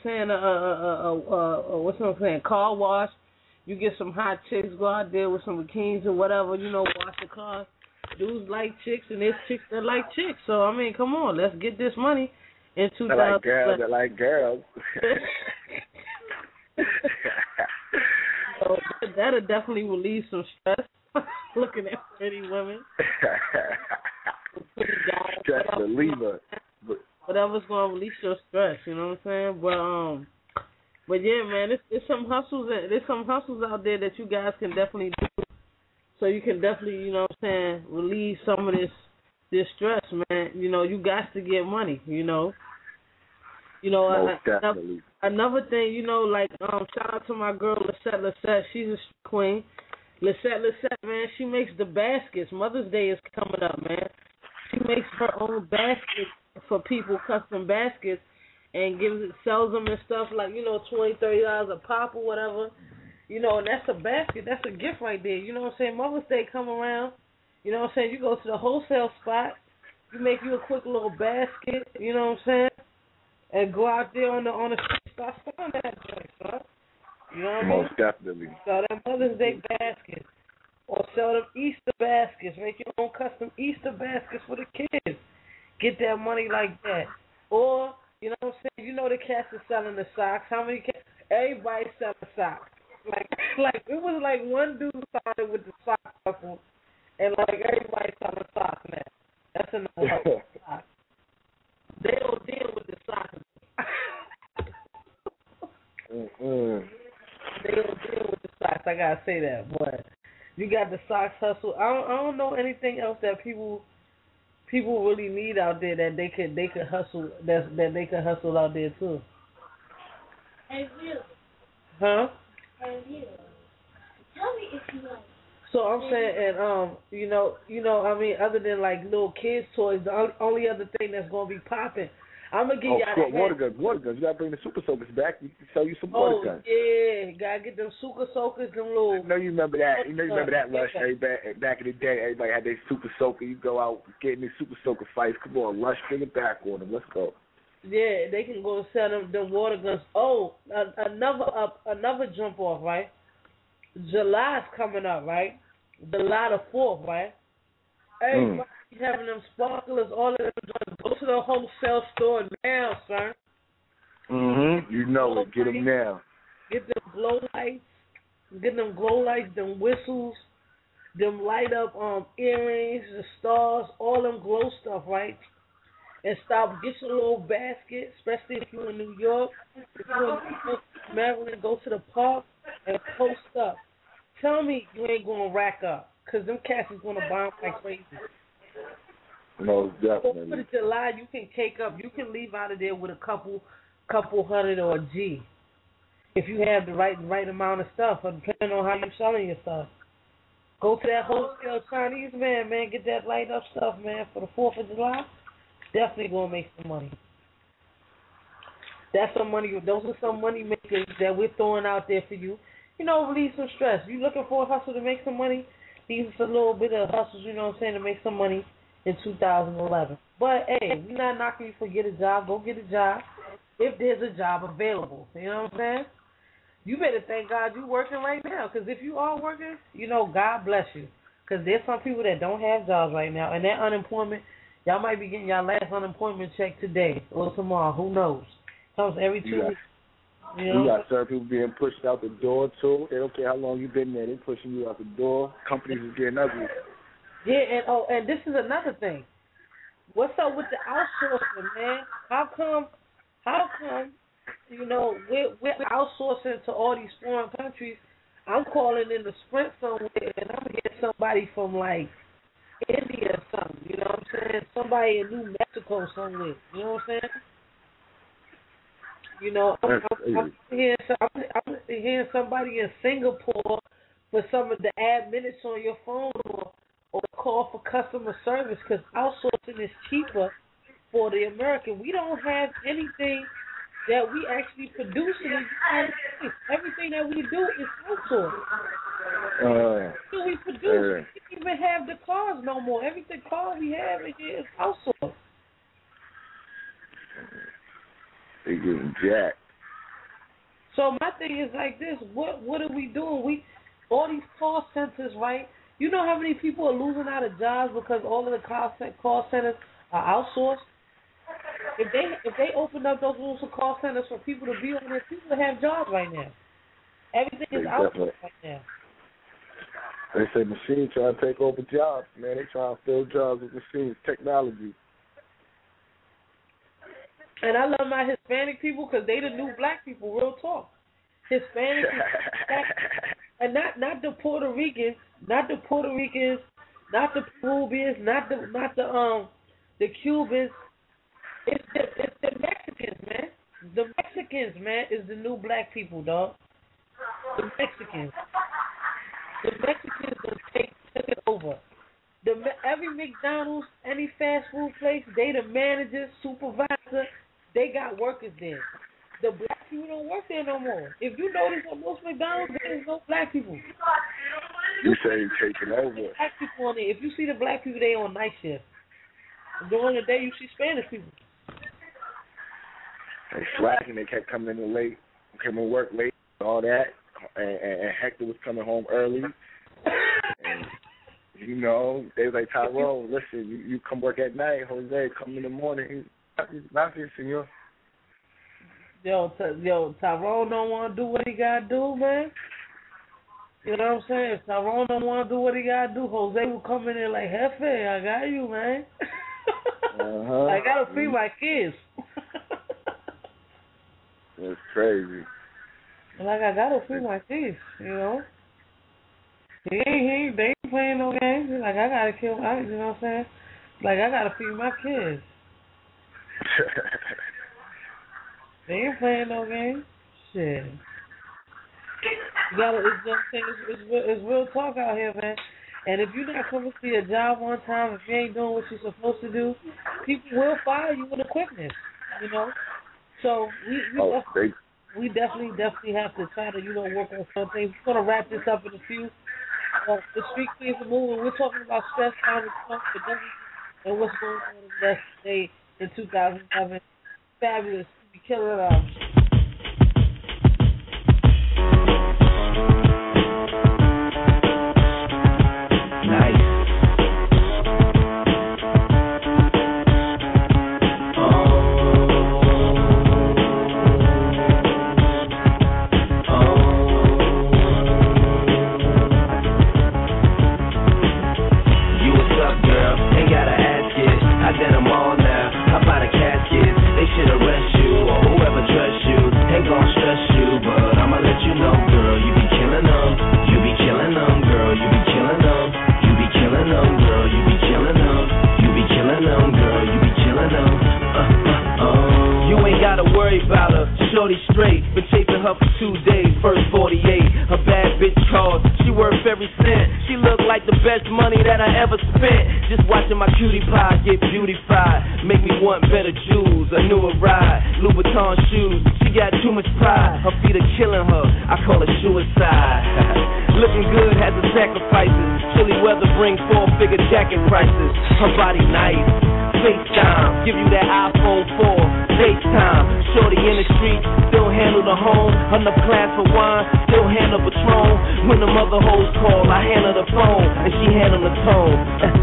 saying, what's what I'm saying, car wash. You get some hot chicks, go out there with some bikinis or whatever, you know, wash the cars. Dudes like chicks and there's chicks that like chicks. So, I mean, come on, let's get this money in 2000. I like girls. that'll definitely relieve some stress. Looking at pretty women. Pretty guys. Stress reliever. Whatever's gonna release your stress, you know what I'm saying? But yeah, man, there's some hustles out there that you guys can definitely do. So you can definitely, you know what I'm saying, relieve some of this stress, man. You know, you got to get money, you know. You know, another thing, you know, like shout out to my girl Lisette. She's a queen. Lisette, man, she makes the baskets. Mother's Day is coming up, man. She makes her own baskets for people, custom baskets, and sells them and stuff like, you know, $20, $30 a pop or whatever. You know, and that's a basket. That's a gift right there. You know what I'm saying? Mother's Day come around. You know what I'm saying? You go to the wholesale spot. You make you a quick little basket. You know what I'm saying? And go out there on the street, start selling that joint, son. You know what I mean? Most definitely. Sell that Mother's Day basket. Or sell them Easter baskets. Make your own custom Easter baskets for the kids. Get that money like that. Or, you know what I'm saying? You know the cats are selling the socks. How many cats? Everybody selling socks. Like it was like one dude started with the sock hustle, and like everybody selling socks now. That's another hustle. They don't deal with the socks. They don't deal with the socks. I gotta say that, but you got the socks hustle. I don't know anything else that people really need out there that they could hustle. That they could hustle out there too. And you. Huh? And you. Tell me if you like. So I'm saying, and you know, I mean, other than like little kids' toys, the only other thing that's gonna be popping, I'm gonna give y'all water guns. You gotta bring the super soakers back. We can sell you some water guns. Yeah, gotta get them super soakers, them little. I know you remember that. You know you remember that, Lush. Back in the day, everybody had their super soaker. You go out getting these super soaker fights. Come on, Lush, bring it back on them. Let's go. Yeah, they can go and sell them water guns. Oh, another jump off, right? July's coming up, right? July the 4th, right? Everybody's having them sparklers, all of them joints. Go to the wholesale store now, son. You know it. Get them now. Get them glow lights, them whistles, them light up earrings, the stars, all them glow stuff, right? And get your little basket, especially if you're in New York. If you're in Maryland, go to the park and post up. Tell me you ain't going to rack up, because them cats is going to bomb like crazy. No, definitely. For the July, you can leave out of there with a couple hundred or a G. If you have the right amount of stuff, or depending on how you're selling your stuff. Go to that wholesale Chinese man, get that light up stuff, man, for the 4th of July. Definitely going to make some money. That's some money. Those are some money makers that we're throwing out there for you. You know, relieve some stress. You looking for a hustle to make some money? These are a little bit of hustles, you know what I'm saying, to make some money in 2011. But, hey, we're not knocking you for get a job. Go get a job if there's a job available. You know what I'm saying? You better thank God you're working right now, because if you are working, you know, God bless you. Because there's some people that don't have jobs right now, and that unemployment, y'all might be getting your last unemployment check today or tomorrow. Who knows? Comes every 2 weeks. You know? You got certain people being pushed out the door, too. They don't care how long you've been there. They're pushing you out the door. Companies are getting ugly. Yeah, and this is another thing. What's up with the outsourcing, man? How come, you know, we're outsourcing to all these foreign countries. I'm calling in the Sprint somewhere, and I'm getting somebody from, like, India or something, you know what I'm saying? Somebody in New Mexico somewhere, you know what I'm saying? You know, I'm hearing somebody in Singapore for some of the add minutes on your phone or call for customer service, because outsourcing is cheaper for the American. We don't have anything that we actually produce in the United States. Everything that we do is outsourced. So we produce, we don't even have the cars no more. Everything car we have here is outsourced. They getting jacked. So my thing is like this: what are we doing? All these call centers, right? You know how many people are losing out of jobs because all of the call centers are outsourced? If they opened up those little call centers for people to be on there, people would have jobs right now. Everything is outsourced right now. They say machines trying to take over jobs, man. They trying to fill jobs with machines, technology. And I love my Hispanic people because they the new black people, real talk. Hispanic and not the Puerto Ricans, not the Peruvians, not the Cubans. It's the Mexicans, man. The Mexicans, man, is the new black people, dog. The Mexicans will take it over. Every McDonald's, any fast food place, they the manager, supervisor, they got workers there. The black people don't work there no more. If you notice on most McDonald's, there's no black people. You say taking over. Black people on there. If you see the black people, they on night shift. During the day, you see Spanish people. They slacking. They kept coming in late, coming to work late, all that. And Hector was coming home early. And, you know, they was like, Tyrone, listen, you come work at night. Jose, come in the morning. He's not here, senor. Yo, Tyrone don't want to do what he got to do, man. You know what I'm saying? If Tyrone don't want to do what he got to do, Jose will come in there like, Jefe, I got you, man. I got to feed my kids. That's crazy. Like, I got to feed my kids, you know? They ain't playing no games. Like, I got to kill, you know what I'm saying? Like, I got to feed my kids. They ain't playing no games. Shit. You gotta, it's real talk out here, man. And if you're not coming to your job on time, if you ain't doing what you're supposed to do, people will fire you with a quickness, you know? So we definitely have to try to, you know, work on some things. We're going to wrap this up in a few. The Street Queens are moving. We're talking about stress, time, and what's going on in the next day in 2011. Fabulous. We kill it up. Shorty straight, been chasing her for 2 days, first 48, her bad bitch calls, she worth every cent, she look like the best money that I ever spent, just watching my cutie pie get beautified, make me want better jewels, a newer ride, Louboutin shoes, she got too much pride, her feet are killing her, I call it suicide, looking good has its sacrifices, chilly weather brings 4-figure jacket prices, her body nice, FaceTime, give you that iPhone 4, FaceTime, shorty in the street, still handle the home, enough class for wine, still handle Patron, when the mother hoes call, I handle the phone, and she handle the tone,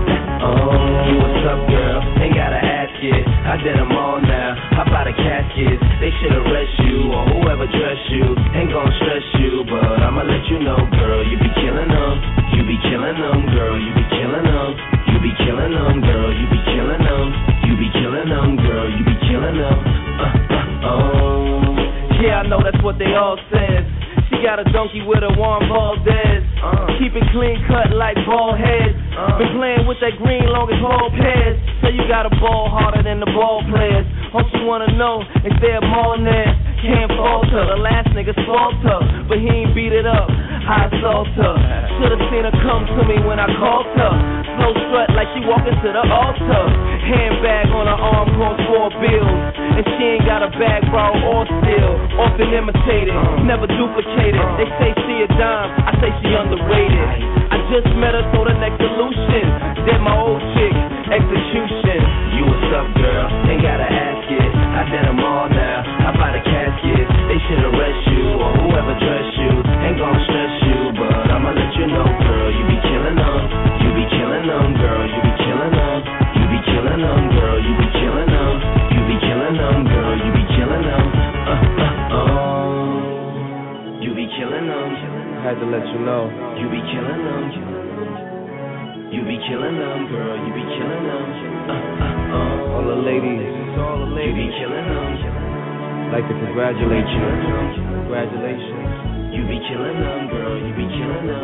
oh, what's up girl, ain't gotta ask it, I did them all now, hop out of caskets, they should arrest you, or whoever dressed you, ain't gon' stress you, but I'ma let you know girl, you be killing them, you be killing them girl, you be killing them, you be killing them girl, you be killing them, you be killing them girl, you be killing them, oh, yeah I know that's what they all said. She got a donkey with a Juan Valdez. Keep it clean cut like ball heads. Been playing with that green long as ball pairs. So you got a ball harder than the ball players. All she wanna know is there more than that. Can't falter, the last nigga falter, but he ain't beat it up. I assault her. Should've seen her come to me when I called her. Slow strut like she walking to the altar. Handbag on her arm cost 4 bills. And she ain't got a bag borrowed or steal. Often imitated, never duplicated. They say she a dime, I say she underrated. I just met her, so the next solution. Dead my old chick, execution. You what's up girl, ain't gotta ask it. I did them all now, I buy the casket. They should arrest you, or whoever dressed you. Ain't gon' stress you, but I'ma let you know girl, you be killing them. You be killing them girl, you be killing them. You be killing them girl, you be killing them. You be killing them girl, you be killing them. You be killing them. Had to let you know. You be killing them. You be killing them, girl, you be killing them. All the ladies, you be killing them. like to congratulate you. Congratulations. You be killing them, girl, you be killing them.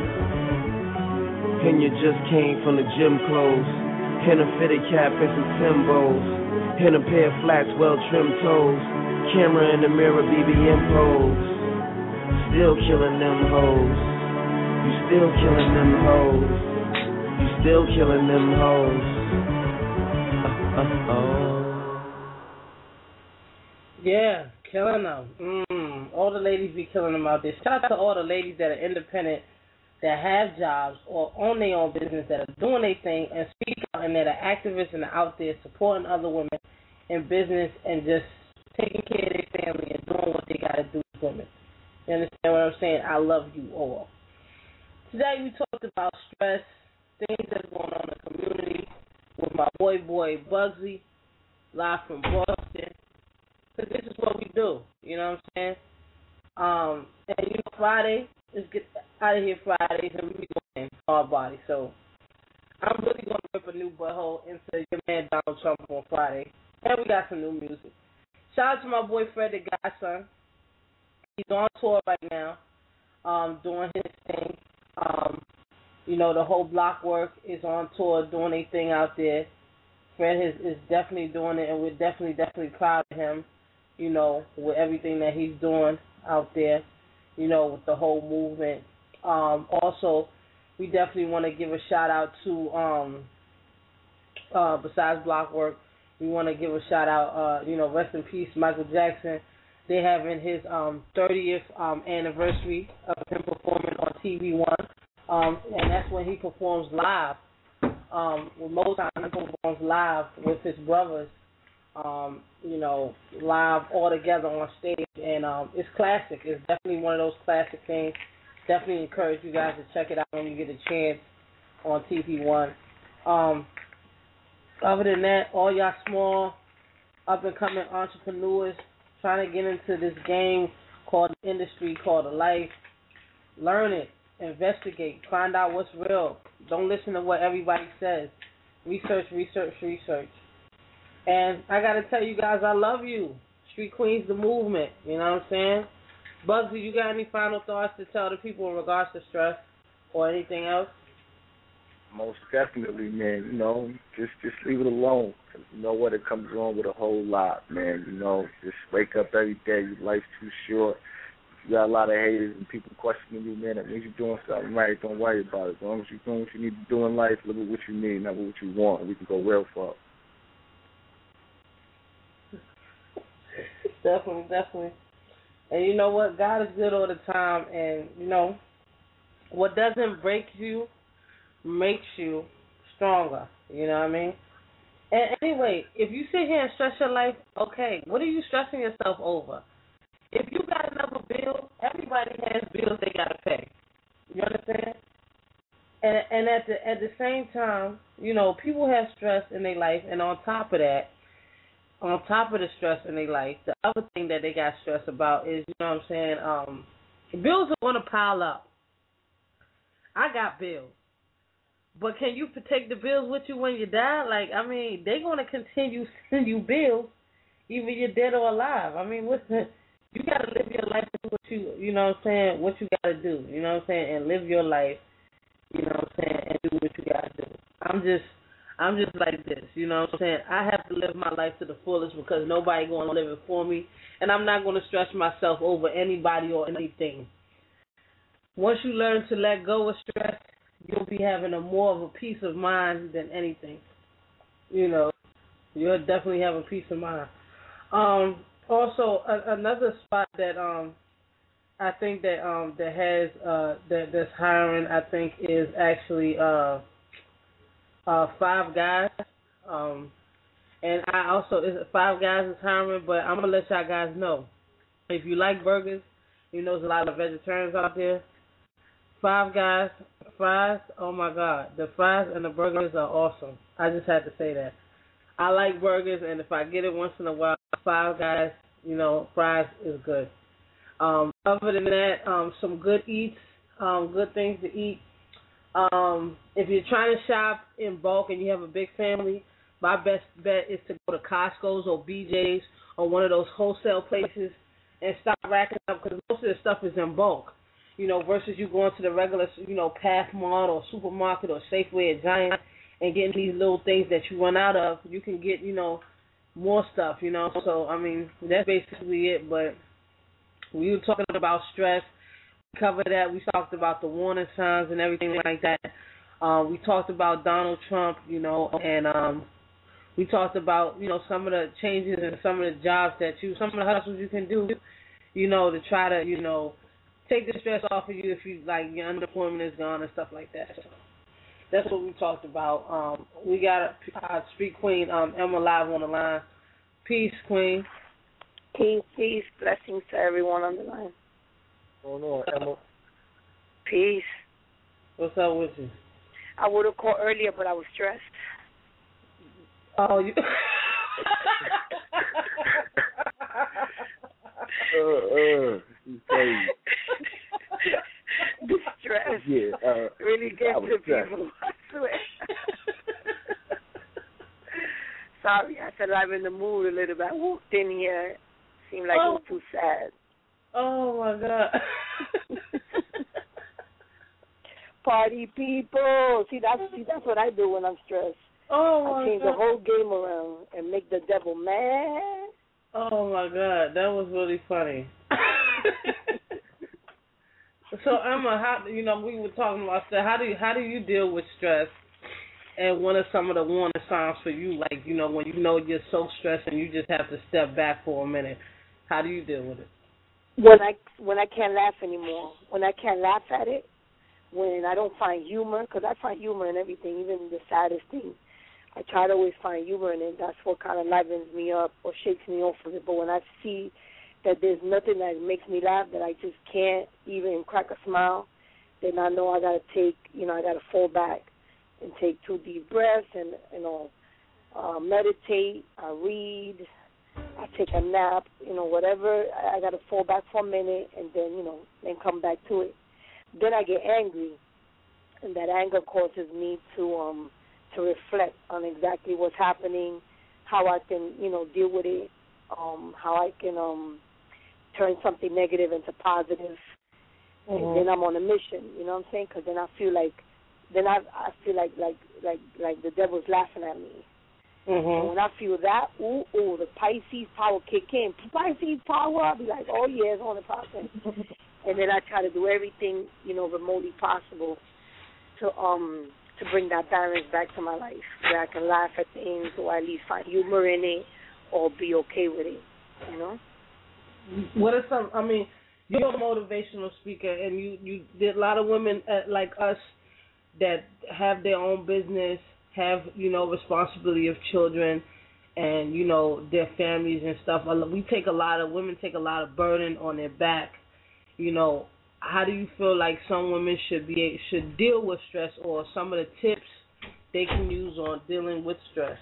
And you just came from the gym clothes, and a fitted cap and some Timbos, and a pair of flats, well-trimmed toes, camera in the mirror, BBM pose. Still killing them hoes. You still killing them hoes. You still killing them hoes. Yeah, killing them. All the ladies be killing them out there. Shout out to all the ladies that are independent, that have jobs or own their own business, that are doing their thing and speak out, and that are activists and are out there supporting other women in business and just taking care of their family and doing what they got to do as women. You understand what I'm saying? I love you all. Today we talked about stress, things that's going on in the community with my boy Bugsy, live from Boston. Because this is what we do, you know what I'm saying? And you know, Friday, let's get out of here Fridays and we going hard body. So I'm really going to rip a new butthole into your man Donald Trump on Friday. And we got some new music. Shout out to my boy Fred the Godson. He's on tour right now, doing his thing. You know, the whole Blockwork is on tour doing their thing out there. Fred is definitely doing it, and we're definitely proud of him, you know, with everything that he's doing out there, you know, with the whole movement. Also, we definitely want to give a shout-out to, besides Blockwork, we want to give a shout-out, you know, rest in peace, Michael Jackson. They're having his 30th anniversary of him performing on TV One, and that's when he performs live. Most times he performs live with his brothers, you know, live all together on stage, and it's classic. It's definitely one of those classic things. Definitely encourage you guys to check it out when you get a chance on TV One. Other than that, all y'all small, up-and-coming entrepreneurs trying to get into this game called industry, called a life, learn it, investigate, find out what's real. Don't listen to what everybody says. Research. And I got to tell you guys, I love you. Street Queens, the movement. You know what I'm saying? Bugsy, you got any final thoughts to tell the people in regards to stress or anything else? Most definitely, man. You know, just leave it alone. You know what? It comes along with a whole lot, man. You know, just wake up every day. Your life's too short. If you got a lot of haters and people questioning you, man, that means you're doing something right. Don't worry about it. As long as you're doing what you need to do in life, look at what you need, not what you want. We can go real far. Definitely. And you know what? God is good all the time. And, you know, what doesn't break you makes you stronger. You know what I mean? And anyway, if you sit here and stress your life, okay, what are you stressing yourself over? If you got another bill, everybody has bills they got to pay. You understand? And at the same time, you know, people have stress in their life, and on top of that, on top of the stress in their life, the other thing that they got stressed about is, you know what I'm saying, bills are going to pile up. I got bills. But can you take the bills with you when you die? Like, I mean, they're going to continue sending you bills, even if you're dead or alive. I mean, you got to live your life and do what you know what I'm saying, what you got to do, you know what I'm saying, and live your life, you know what I'm saying, and do what you got to do. I'm just like this, you know what I'm saying? I have to live my life to the fullest because nobody going to live it for me, and I'm not going to stress myself over anybody or anything. Once you learn to let go of stress, you'll be having more of a peace of mind than anything. You know, you'll definitely have a peace of mind. Also, another spot that I think that that's hiring, I think, is actually Five Guys. And I also Five Guys is hiring, but I'm gonna let y'all guys know, if you like burgers, you know there's a lot of vegetarians out there. Five Guys fries, oh my God, the fries and the burgers are awesome. I just had to say that. I like burgers, and if I get it once in a while, Five Guys, you know, fries is good. Other than that, some good eats, good things to eat. If you're trying to shop in bulk and you have a big family, my best bet is to go to Costco's or BJ's or one of those wholesale places and stop racking up, because most of the stuff is in bulk. Versus you going to the regular, Pathmart or supermarket or Safeway or Giant and getting these little things that you run out of. You can get, more stuff, So, I mean, that's basically it. But we were talking about stress. We covered that. We talked about the warning signs and everything like that. We talked about Donald Trump, and we talked about, some of the changes and some of the jobs some of the hustles you can do, to try to, take the stress off of you if you, your unemployment is gone and stuff like that. So that's what we talked about. We got our street queen, Emma, live on the line. Peace, queen. Peace. Blessings to everyone on the line. Hold on, Emma. Peace. What's up with you? I would have called earlier, but I was stressed. Oh, you... The stress really gets to people, I swear. Sorry, I said I'm in the mood a little bit. I walked in here, seemed like it was too sad. Oh, my God. Party people. See, that's what I do when I'm stressed. I change the whole game around and make the devil mad. Oh, my God. That was really funny. So, Emma, how, we were talking about that. How do you deal with stress? And what are some of the warning signs for you? Like, when you're so stressed and you just have to step back for a minute. How do you deal with it? When I can't laugh anymore. When I can't laugh at it. When I don't find humor, because I find humor in everything, even the saddest thing. I try to always find humor in it. That's what kind of livens me up or shakes me off of it. But when I see that there's nothing that makes me laugh, that I just can't even crack a smile, then I know I got to I got to fall back and take 2 deep breaths and, meditate, I read, I take a nap, whatever. I got to fall back for a minute and then, then come back to it. Then I get angry, and that anger causes me to reflect on exactly what's happening, how I can, deal with it, how I can turn something negative into positive, and then I'm on a mission. You know what I'm saying? Because then I feel like, like the devil's laughing at me. And when I feel that, the Pisces power kick in. Pisces power, I'll be like, oh yeah, it's on the process. And then I try to do everything, remotely possible to bring that balance back to my life, where I can laugh at things or at least find humor in it or be okay with it, What are some, you're a motivational speaker, and you did a lot of women like us that have their own business, have, responsibility of children and, their families and stuff. Women take a lot of burden on their back. How do you feel like some women should deal with stress, or some of the tips they can use on dealing with stress?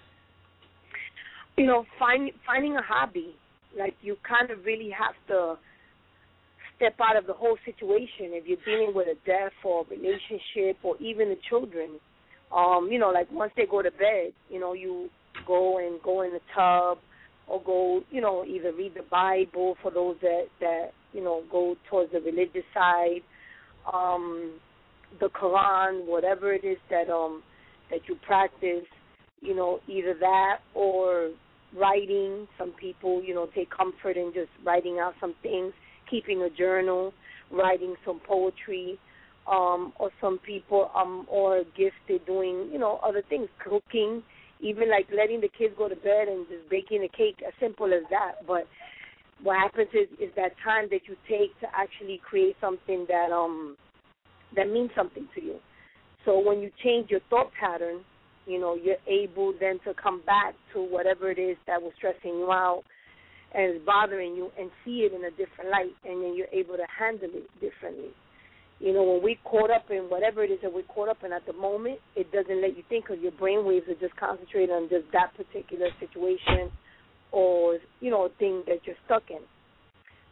Finding a hobby. Like, you kind of really have to step out of the whole situation. If you're dealing with a death or a relationship or even the children, like once they go to bed, you go in the tub or go, either read the Bible for those that go towards the religious side, the Quran, whatever it is that you practice, either that or writing. Some people, take comfort in just writing out some things, keeping a journal, writing some poetry, or some people are gifted doing, other things, cooking, even like letting the kids go to bed and just baking a cake, as simple as that. But what happens is that time that you take to actually create something that means something to you. So when you change your thought pattern, you're able then to come back to whatever it is that was stressing you out and is bothering you and see it in a different light, and then you're able to handle it differently. When we caught up in whatever it is that we're caught up in at the moment, it doesn't let you think, because your brain waves are just concentrated on just that particular situation or, thing that you're stuck in.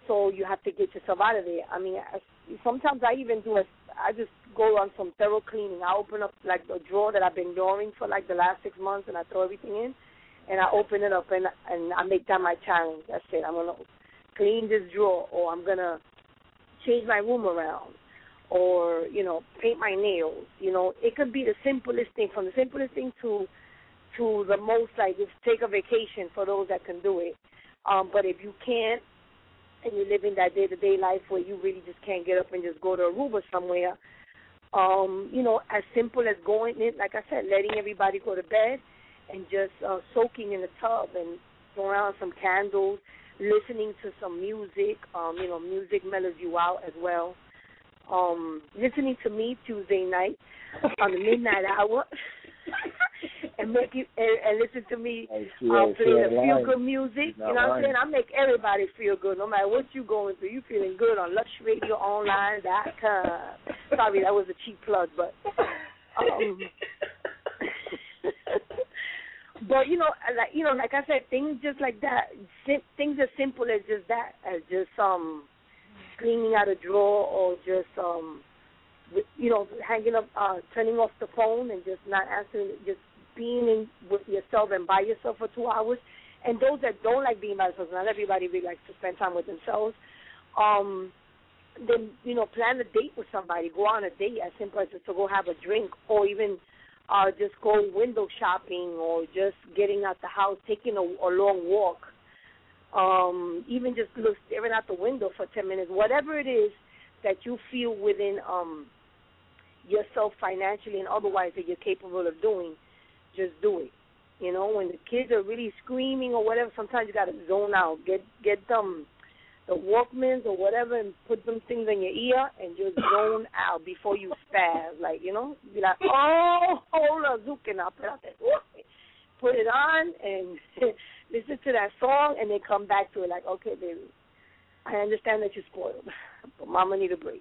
So you have to get yourself out of there. I mean, sometimes I even I just go on some thorough cleaning. I open up like a drawer that I've been drawing for like the last 6 months, and I throw everything in, and I open it up, and I make that my challenge. That's it. I'm gonna clean this drawer, or I'm gonna change my room around, or paint my nails. It could be the simplest thing, from the simplest thing to the most, like, just take a vacation for those that can do it. But if you can't, and you're living that day-to-day life where you really just can't get up and just go to Aruba somewhere, as simple as going in, like I said, letting everybody go to bed and just soaking in the tub and throwing out some candles, listening to some music. Music mellows you out as well. Listening to me Tuesday night on the midnight hour. And make you and listen to me play the feel good music. You know what I'm saying? I make everybody feel good, no matter what you going through. You feeling good on LushRadioOnline.com. Sorry, that was a cheap plug, but but like I said, things just like that. Things as simple as just that, as just cleaning out a drawer, or just hanging up, turning off the phone and just not answering, just being in with yourself and by yourself for 2 hours. And those that don't like being by themselves, not everybody really likes to spend time with themselves, then, plan a date with somebody. Go on a date, as simple as to go have a drink, or even just go window shopping, or just getting out the house, taking a long walk, even just staring out the window for 10 minutes, whatever it is that you feel within yourself financially and otherwise that you're capable of doing, just do it. When the kids are really screaming or whatever, sometimes you got to zone out. Get them the Walkmans or whatever and put them things in your ear and just zone out before you spaz. Like, be like, oh, hold on, Zook, and I'll put it on and listen to that song, and then come back to it like, okay, baby, I understand that you're spoiled, but Mama need a break.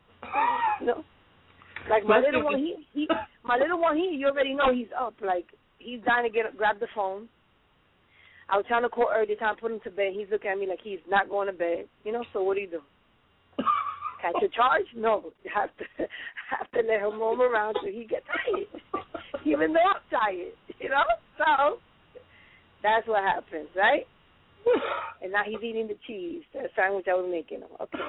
Like my little one, he you already know he's up. Like, he's dying to grab the phone. I was trying to call early time, put him to bed. He's looking at me like he's not going to bed. So what do you do? Catch a charge? No, you have to let him roam around till he gets tired, even though I'm tired. So that's what happens, right? And now he's eating the cheese, that sandwich I was making him. Okay,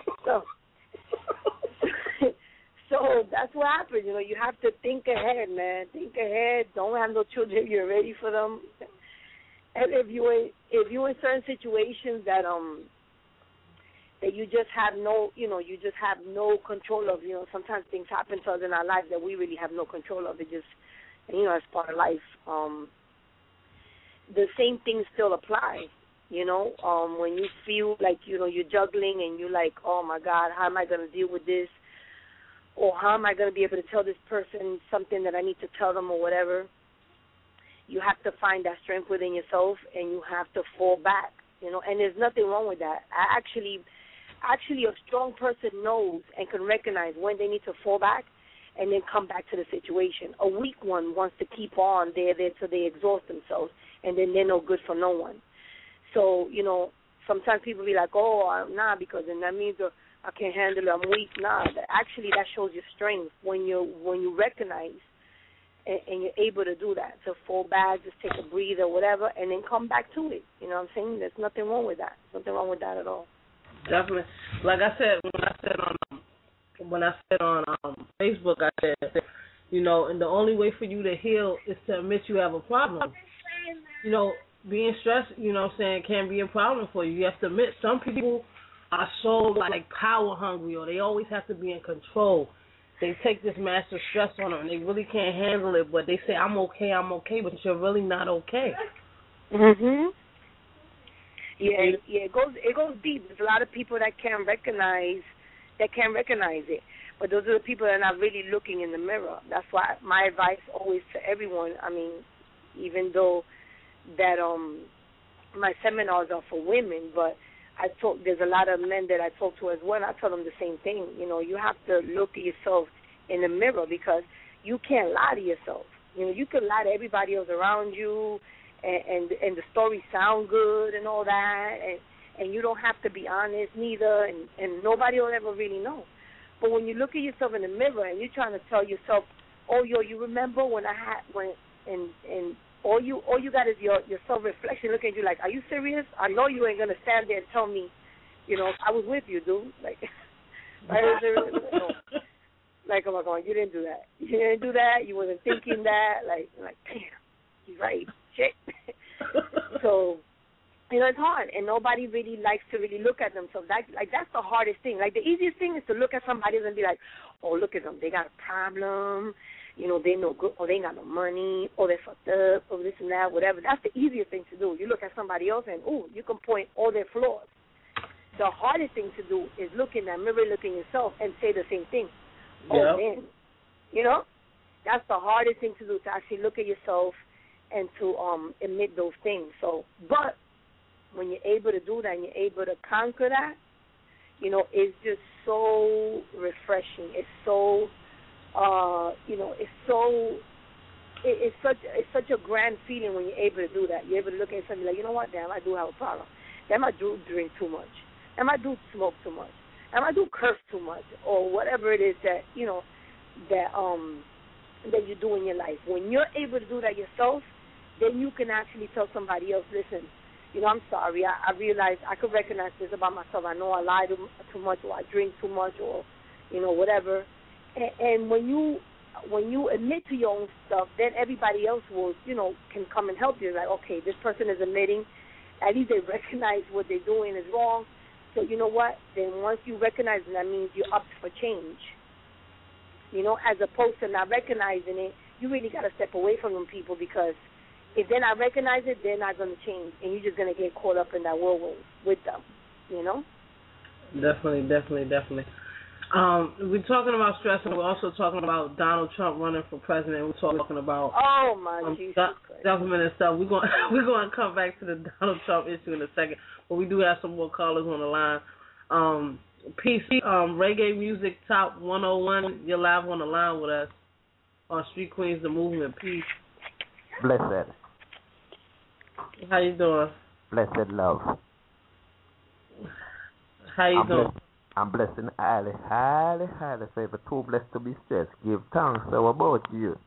so that's what happens. You have to think ahead, man. Think ahead. Don't have no children if you're ready for them. And if you're in certain situations that you just have no control of. Sometimes things happen to us in our lives that we really have no control of. It just, as part of life. The same things still apply. When you feel like you're juggling and you're like, oh my God, how am I going to deal with this? Or how am I going to be able to tell this person something that I need to tell them or whatever? You have to find that strength within yourself, and you have to fall back, and there's nothing wrong with that. Actually, a strong person knows and can recognize when they need to fall back and then come back to the situation. A weak one wants to keep on there till they exhaust themselves, and then they're no good for no one. So, sometimes people be like, oh, nah, because then that means I can't handle it, I'm weak. Nah, actually that shows your strength when you recognize and you're able to do that, to fall back, just take a breather, whatever, and then come back to it. You know what I'm saying? There's nothing wrong with that. Nothing wrong with that at all. Definitely. Like I said, when I said on Facebook, I said, and the only way for you to heal is to admit you have a problem. Being stressed, can be a problem for you. You have to admit some people are so power hungry, or they always have to be in control. They take this massive stress on them, and they really can't handle it. But they say, "I'm okay, but you're really not okay." Mhm. Yeah. It goes deep. There's a lot of people that can't recognize it, but those are the people that are not really looking in the mirror. That's why my advice always to everyone. I mean, even though that my seminars are for women, but there's a lot of men that I talk to as well, and I tell them the same thing. You have to look at yourself in the mirror, because you can't lie to yourself. You can lie to everybody else around you, and the stories sound good and all that, and you don't have to be honest neither, and nobody will ever really know. But when you look at yourself in the mirror and you're trying to tell yourself, oh, yo, you remember when and all you got is your self-reflection looking at you like, are you serious? I know you ain't going to stand there and tell me, I was with you, dude. Like, like, oh, my God, you didn't do that. You didn't do that. You wasn't thinking that. Like damn, you're right. Shit. So, it's hard, and nobody really likes to really look at themselves. That's the hardest thing. Like, the easiest thing is to look at somebody and be like, oh, look at them. They got a problem. They no good, or they ain't got no money, or they're fucked up, or this and that, whatever. That's the easiest thing to do. You look at somebody else and, you can point all their flaws. The hardest thing to do is look in that mirror, look in yourself, and say the same thing. Oh, man. That's the hardest thing to do, to actually look at yourself and to admit those things. So, but when you're able to do that and you're able to conquer that, it's just so refreshing. It's so, it's such a grand feeling when you're able to do that. You're able to look at something like, you know what, damn, I do have a problem. Damn, I do drink too much. Damn, I do smoke too much. Damn, I do curse too much, or whatever it is that that you do in your life. When you're able to do that yourself, then you can actually tell somebody else, listen, I'm sorry. I realize I could recognize this about myself. I know I lie too much, or I drink too much, or whatever. And when you admit to your own stuff, then everybody else will, can come and help you. Like, okay, this person is admitting. At least they recognize what they're doing is wrong. So you know what? Then once you recognize it, that means you're up for change. As opposed to not recognizing it, you really got to step away from them people, because if they're not recognize it, they're not going to change, and you're just going to get caught up in that whirlwind with them. Definitely. We're talking about stress, and we're also talking about Donald Trump running for president. We're talking about government and stuff. We're going to come back to the Donald Trump issue in a second, but we do have some more callers on the line. PC Reggae Music Top 101. You're live on the line with us on Street Queens, the Movement. Peace. Blessed. How you doing? Blessed love. How you doing? I'm blessed and highly favored. Too blessed to be stressed. Give thanks. So about you?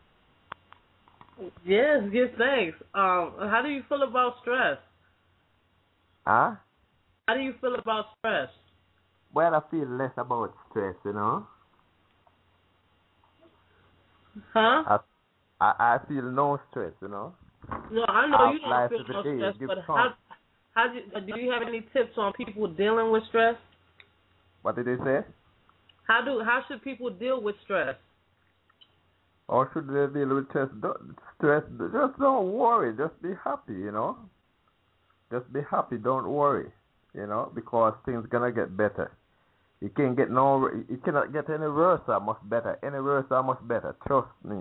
Yes, give thanks. How do you feel about stress? Huh? How do you feel about stress? Well, I feel less about stress, Huh? I feel no stress, No, I know you don't feel no stress, but how do you have any tips on people dealing with stress? What did they say? How should people deal with stress? Or should they deal with stress? Just don't worry. Just be happy, Just be happy. Don't worry, because things gonna get better. You cannot get any worse or much better. Any worse or much better. Trust me.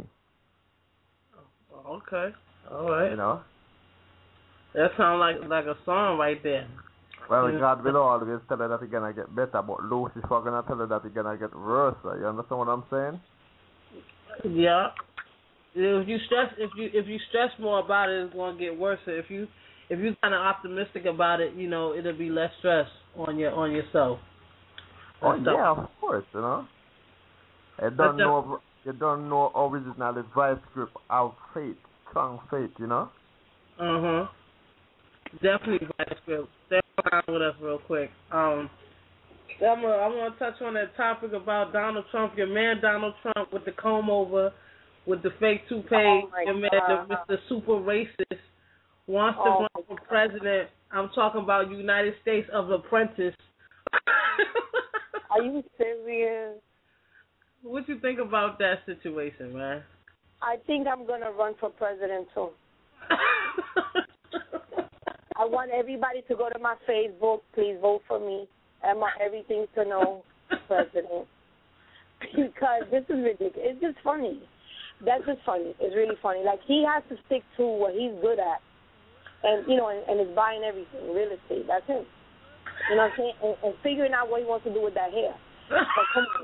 Okay. All right. That sounds like a song right there. Well, God will always tell you that it's gonna get better, but Lucifer gonna tell you that it's gonna get worse. You understand what I'm saying? Yeah. If you stress more about it, it's gonna get worse. If you kind of optimistic about it, it'll be less stress on yourself. Oh yeah, of course, You don't know original advice script of faith, strong faith, Definitely advice script. Stay on with us real quick. I want to touch on that topic about Donald Trump. Your man Donald Trump with the comb over, with the fake toupee. Your man, Mr. Super Racist, wants to run for president. I'm talking about United States of Apprentice. Are you serious? What you think about that situation, man? I think I'm going to run for president, too. I want everybody to go to my Facebook. Please vote for me. Emma, everything to know, president. Because this is ridiculous. It's just funny. That's just funny. It's really funny. Like, he has to stick to what he's good at. And, and is buying everything, real estate. That's him. You know what I'm saying? And figuring out what he wants to do with that hair. But come on.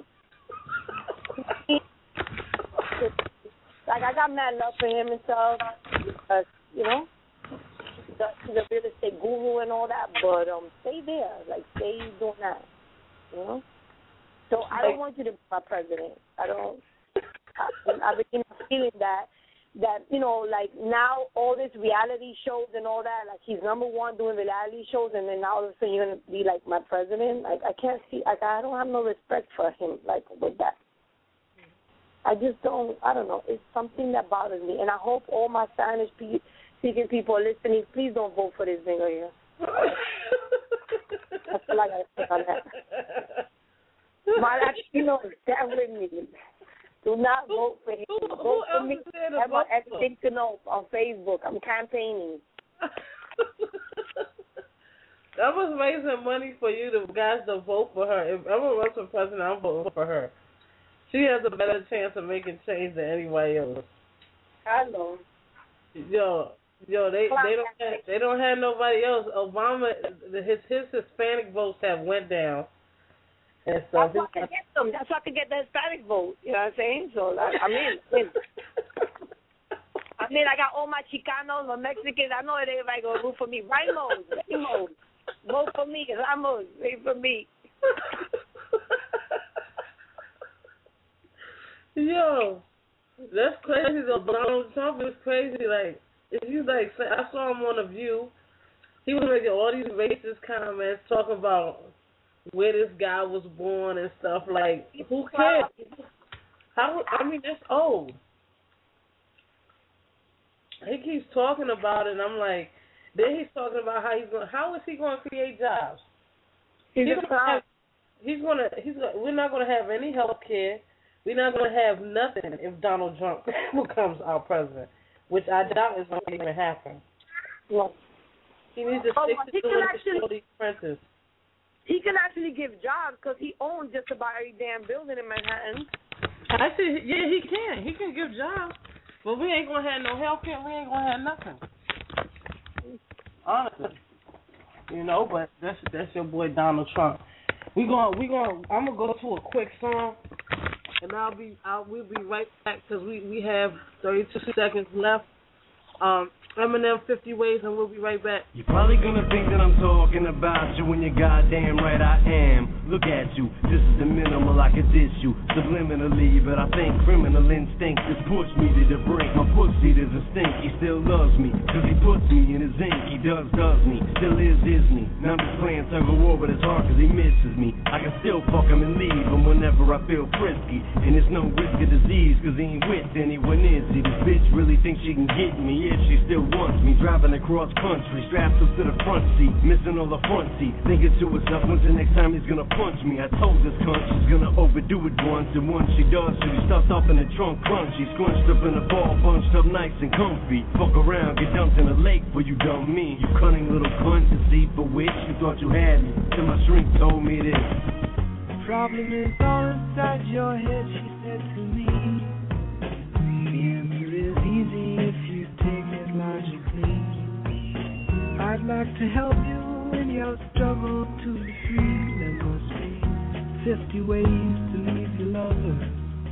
Like, I got mad love for him and stuff. Because, she's a real estate guru and all that, but stay there, like stay doing that, you know. So I don't want you to be my president. I don't. I begin feeling that you know, like now all this reality shows and all that, like he's number one doing reality shows, and then now all of a sudden you're gonna be like my president. Like I can't see. Like I don't have no respect for him. Like with that. I just don't, I don't know. It's something that bothers me. And I hope all my Spanish-speaking people are listening. Please don't vote for this nigga here. That's all I got to say on that. My Latino is down with me. Do not vote for him. Vote for me. Have everything to know on Facebook. I'm campaigning. That must make some money for you, the guys, to vote for her. If I'm going to run for president, I'm voting for her. She has a better chance of making change than anybody else. I know. Yo, they don't have nobody else. Obama, his Hispanic votes have went down, and so that's why I can get them. That's why I can get the Hispanic vote. You know what I'm saying? So I'm in. I mean, I got all my Chicanos, my Mexicans. I know that everybody gonna root for me. Ramos, vote for me. Ramos, vote for me. Yo, that's crazy though. Donald Trump is crazy. Like, if you like, I saw him on The View. He was making all these racist comments, talking about where this guy was born and stuff. Like, who cares? I mean, that's old. He keeps talking about it, and I'm like, then he's talking about how is he going to create jobs? We're not going to have any health care. We're not going to have nothing if Donald Trump becomes our president, which I doubt is going to even happen. No. He needs to stick to doing these apprentices. He can actually give jobs because he owns just about every damn building in Manhattan. I said, yeah, he can. He can give jobs, but we ain't going to have no health care. We ain't going to have nothing. Honestly. You know, but that's your boy Donald Trump. I'm gonna go to a quick song, and we'll be right back because we have 32 seconds left. Eminem, 50 Ways, and we'll be right back. You're probably gonna think that I'm talking about you when you're goddamn right I am. Look at you, this is the minimal I could diss you subliminally, but I think criminal instinct has pushed me to the brink. My pussy doesn't stink, he still loves me, cause he puts me in his ink. He does me, still is me. Now I'm just playing tug of war with his heart cause he misses me. I can still fuck him and leave him whenever I feel frisky, and there's no risk of disease cause he ain't with anyone, is he? This bitch really thinks she can get me if she still wants me. Driving across country, strapped up to the front seat, missing all the front seat, thinking to herself, when's the next time he's gonna punch me? I told this cunt she's gonna overdo it once, and once she does, she'll be stuffed up in the trunk crunchy, scrunched up in a ball, bunched up nice and comfy. Fuck around, get dumped in a lake for you dumb me. You cunning little cunt, deceit bewitched, you thought you had me, till my shrink told me this. The problem is all inside your head, she said to me. The answer is easy if you take it logically. I'd like to help you in your struggle to be free. There must be 50 ways to leave your lover.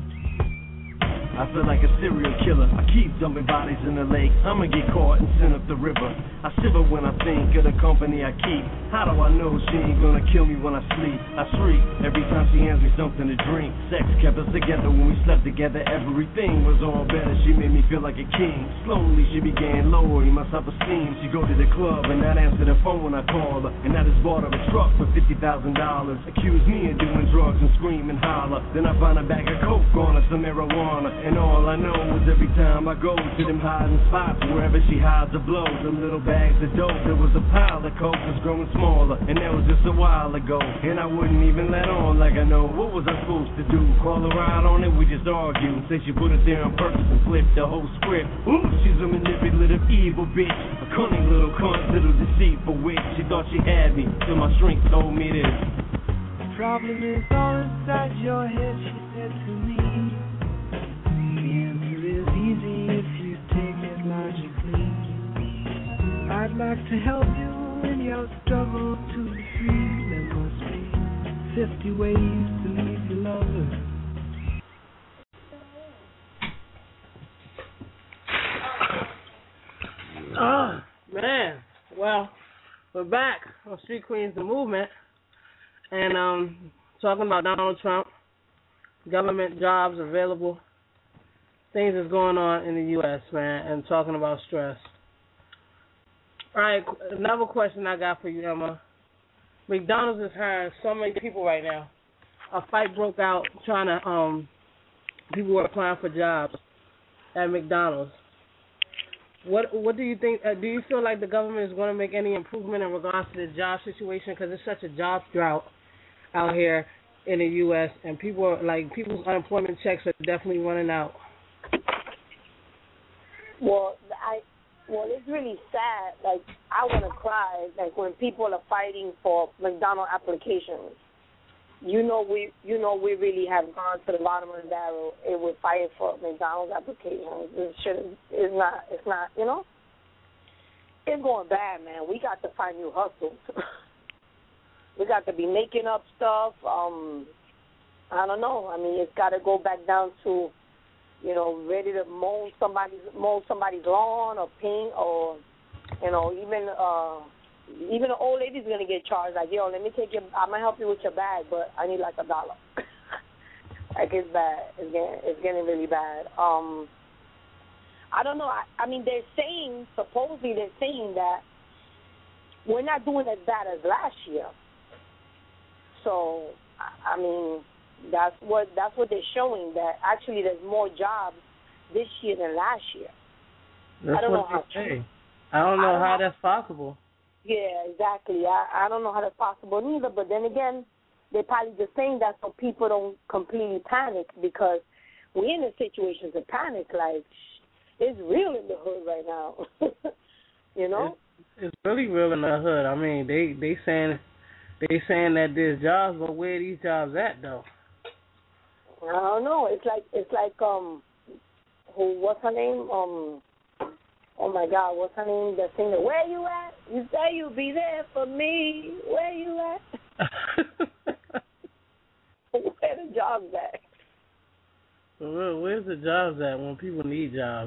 I feel like a serial killer. I keep dumping bodies in the lake. I'ma get caught and sent up the river. I shiver when I think of the company I keep. How do I know she ain't gonna kill me when I sleep? I shriek every time she hands me something to drink. Sex kept us together when we slept together. Everything was all better. She made me feel like a king. Slowly she began lowering my self-esteem. She go to the club and not answer the phone when I call her. And I just bought her a truck for $50,000. Accuse me of doing drugs and scream and holler. Then I find a bag of coke on her, some marijuana. And all I know is every time I go to them hiding spots, wherever she hides or blows, them little bags of dope, there was a pile of coke that's growing smaller, and that was just a while ago. And I wouldn't even let on like I know. What was I supposed to do? Call her out on it? We just argued. Say she put it there on purpose and flipped the whole script. Ooh, she's a manipulative, evil bitch, a cunning little cunt, little deceitful witch. She thought she had me, till my shrink told me this. The problem is all inside your head, she said to me. Easy if you take it logically. I'd like to help you in your struggle to be free. There must be 50 ways to leave your lover. Oh, man. Well, we're back on Street Queens, the movement, and talking about Donald Trump, government jobs available, things that's going on in the U.S., man, and talking about stress. All right, another question I got for you, Emma. McDonald's is hiring so many people right now. A fight broke out trying to, people were applying for jobs at McDonald's. What do you think? Do you feel like the government is going to make any improvement in regards to the job situation? Because it's such a job drought out here in the U.S. and people's unemployment checks are definitely running out. Well, it's really sad. Like, I want to cry. Like, when people are fighting for McDonald's applications. We really have gone to the bottom of the barrel and we're fighting for McDonald's applications. It's not, you know? It's going bad, man. We got to find new hustles. We got to be making up stuff. I don't know. I mean, it's got to go back down to, you know, ready to mow somebody's lawn or paint or, you know, even an old lady's going to get charged. Like, yo, let me I might help you with your bag, but I need like $1. Like, it's bad. It's getting really bad. I don't know. I mean, supposedly they're saying that we're not doing as bad as last year. So, I mean, that's what they're showing, that actually there's more jobs this year than last year. That's what they say. I don't know how that's possible. Yeah, exactly. I don't know how that's possible neither, but then again, they're probably just saying that so people don't completely panic, because we're in a situation to panic. Like, it's real in the hood right now. You know? It's really real in the hood. I mean, they saying that there's jobs, but where are these jobs at, though? I don't know. It's like what's her name? Oh my God, what's her name? The singer. Where you at? You say you'll be there for me. Where you at? Where the jobs at? Where's the jobs at when people need jobs?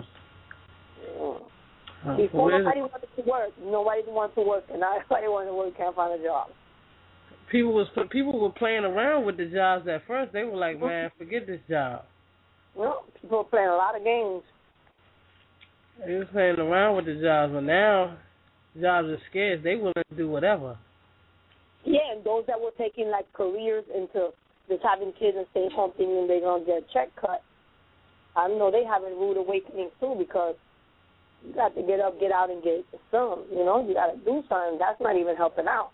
Before nobody wanted to work. Nobody wants to work, and now everybody wants to work, can't find a job. People were playing around with the jobs at first. They were like, man, forget this job. Well, people were playing a lot of games. They were playing around with the jobs, but now jobs are scarce. They willing to do whatever. Yeah, and those that were taking like careers into just having kids and staying home thinking they're gonna get a check cut, I know they having a rude awakening too, because you got to get up, get out, and get some. You know, you got to do something. That's not even helping out.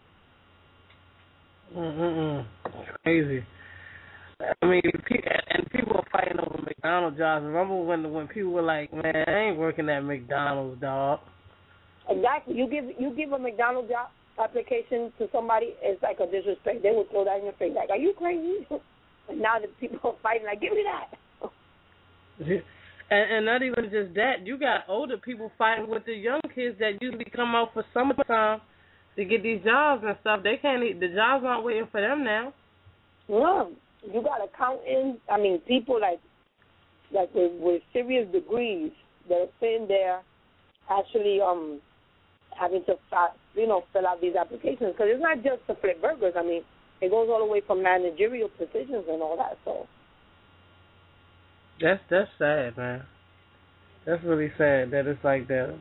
It's crazy. I mean, people are fighting over McDonald's jobs. Remember when people were like, man, I ain't working at McDonald's, dog. Exactly. You give a McDonald's job application to somebody, it's like a disrespect. They will throw that in your face. Like, are you crazy? And now that people are fighting, like, give me that. And not even just that. You got older people fighting with the young kids that usually come out for summertime to get these jobs and stuff. They can't. The jobs aren't waiting for them now. No. You got accountants. I mean, people like with serious degrees that are sitting there actually having to fill out these applications, because it's not just to flip burgers. I mean, it goes all the way from managerial positions and all that. So that's sad, man. That's really sad that it's like that.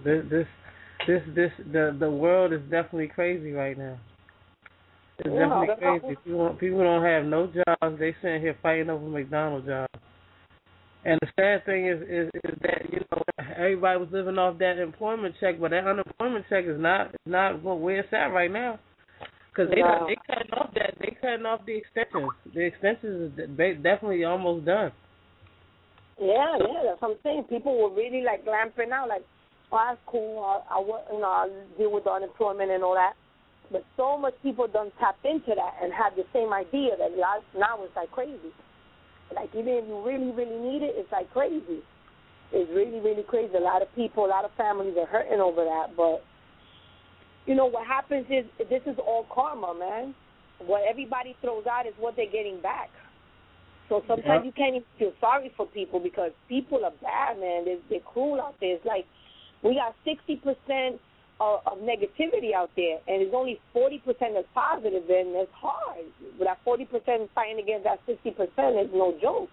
The world is definitely crazy right now. It's definitely crazy. People don't have no jobs. They sitting here fighting over McDonald's jobs. And the sad thing is that, you know, everybody was living off that employment check, but that unemployment check is not where it's at right now. Because they cutting off that. They cutting off the extensions. The extensions is definitely almost done. Yeah, that's what I'm saying. People were really like glamping out, like, oh, that's cool. I'll deal with the unemployment and all that. But so much people done tapped into that and had the same idea that now it's like crazy. Like, even if you really, really need it, it's like crazy. It's really, really crazy. A lot of people, a lot of families are hurting over that. But, you know, what happens is this is all karma, man. What everybody throws out is what they're getting back. So sometimes you can't even feel sorry for people, because people are bad, man. They're cruel out there. It's like we got 60% of negativity out there, and it's only 40% that's positive, and it's hard. With that 40% fighting against that 60%, is no joke.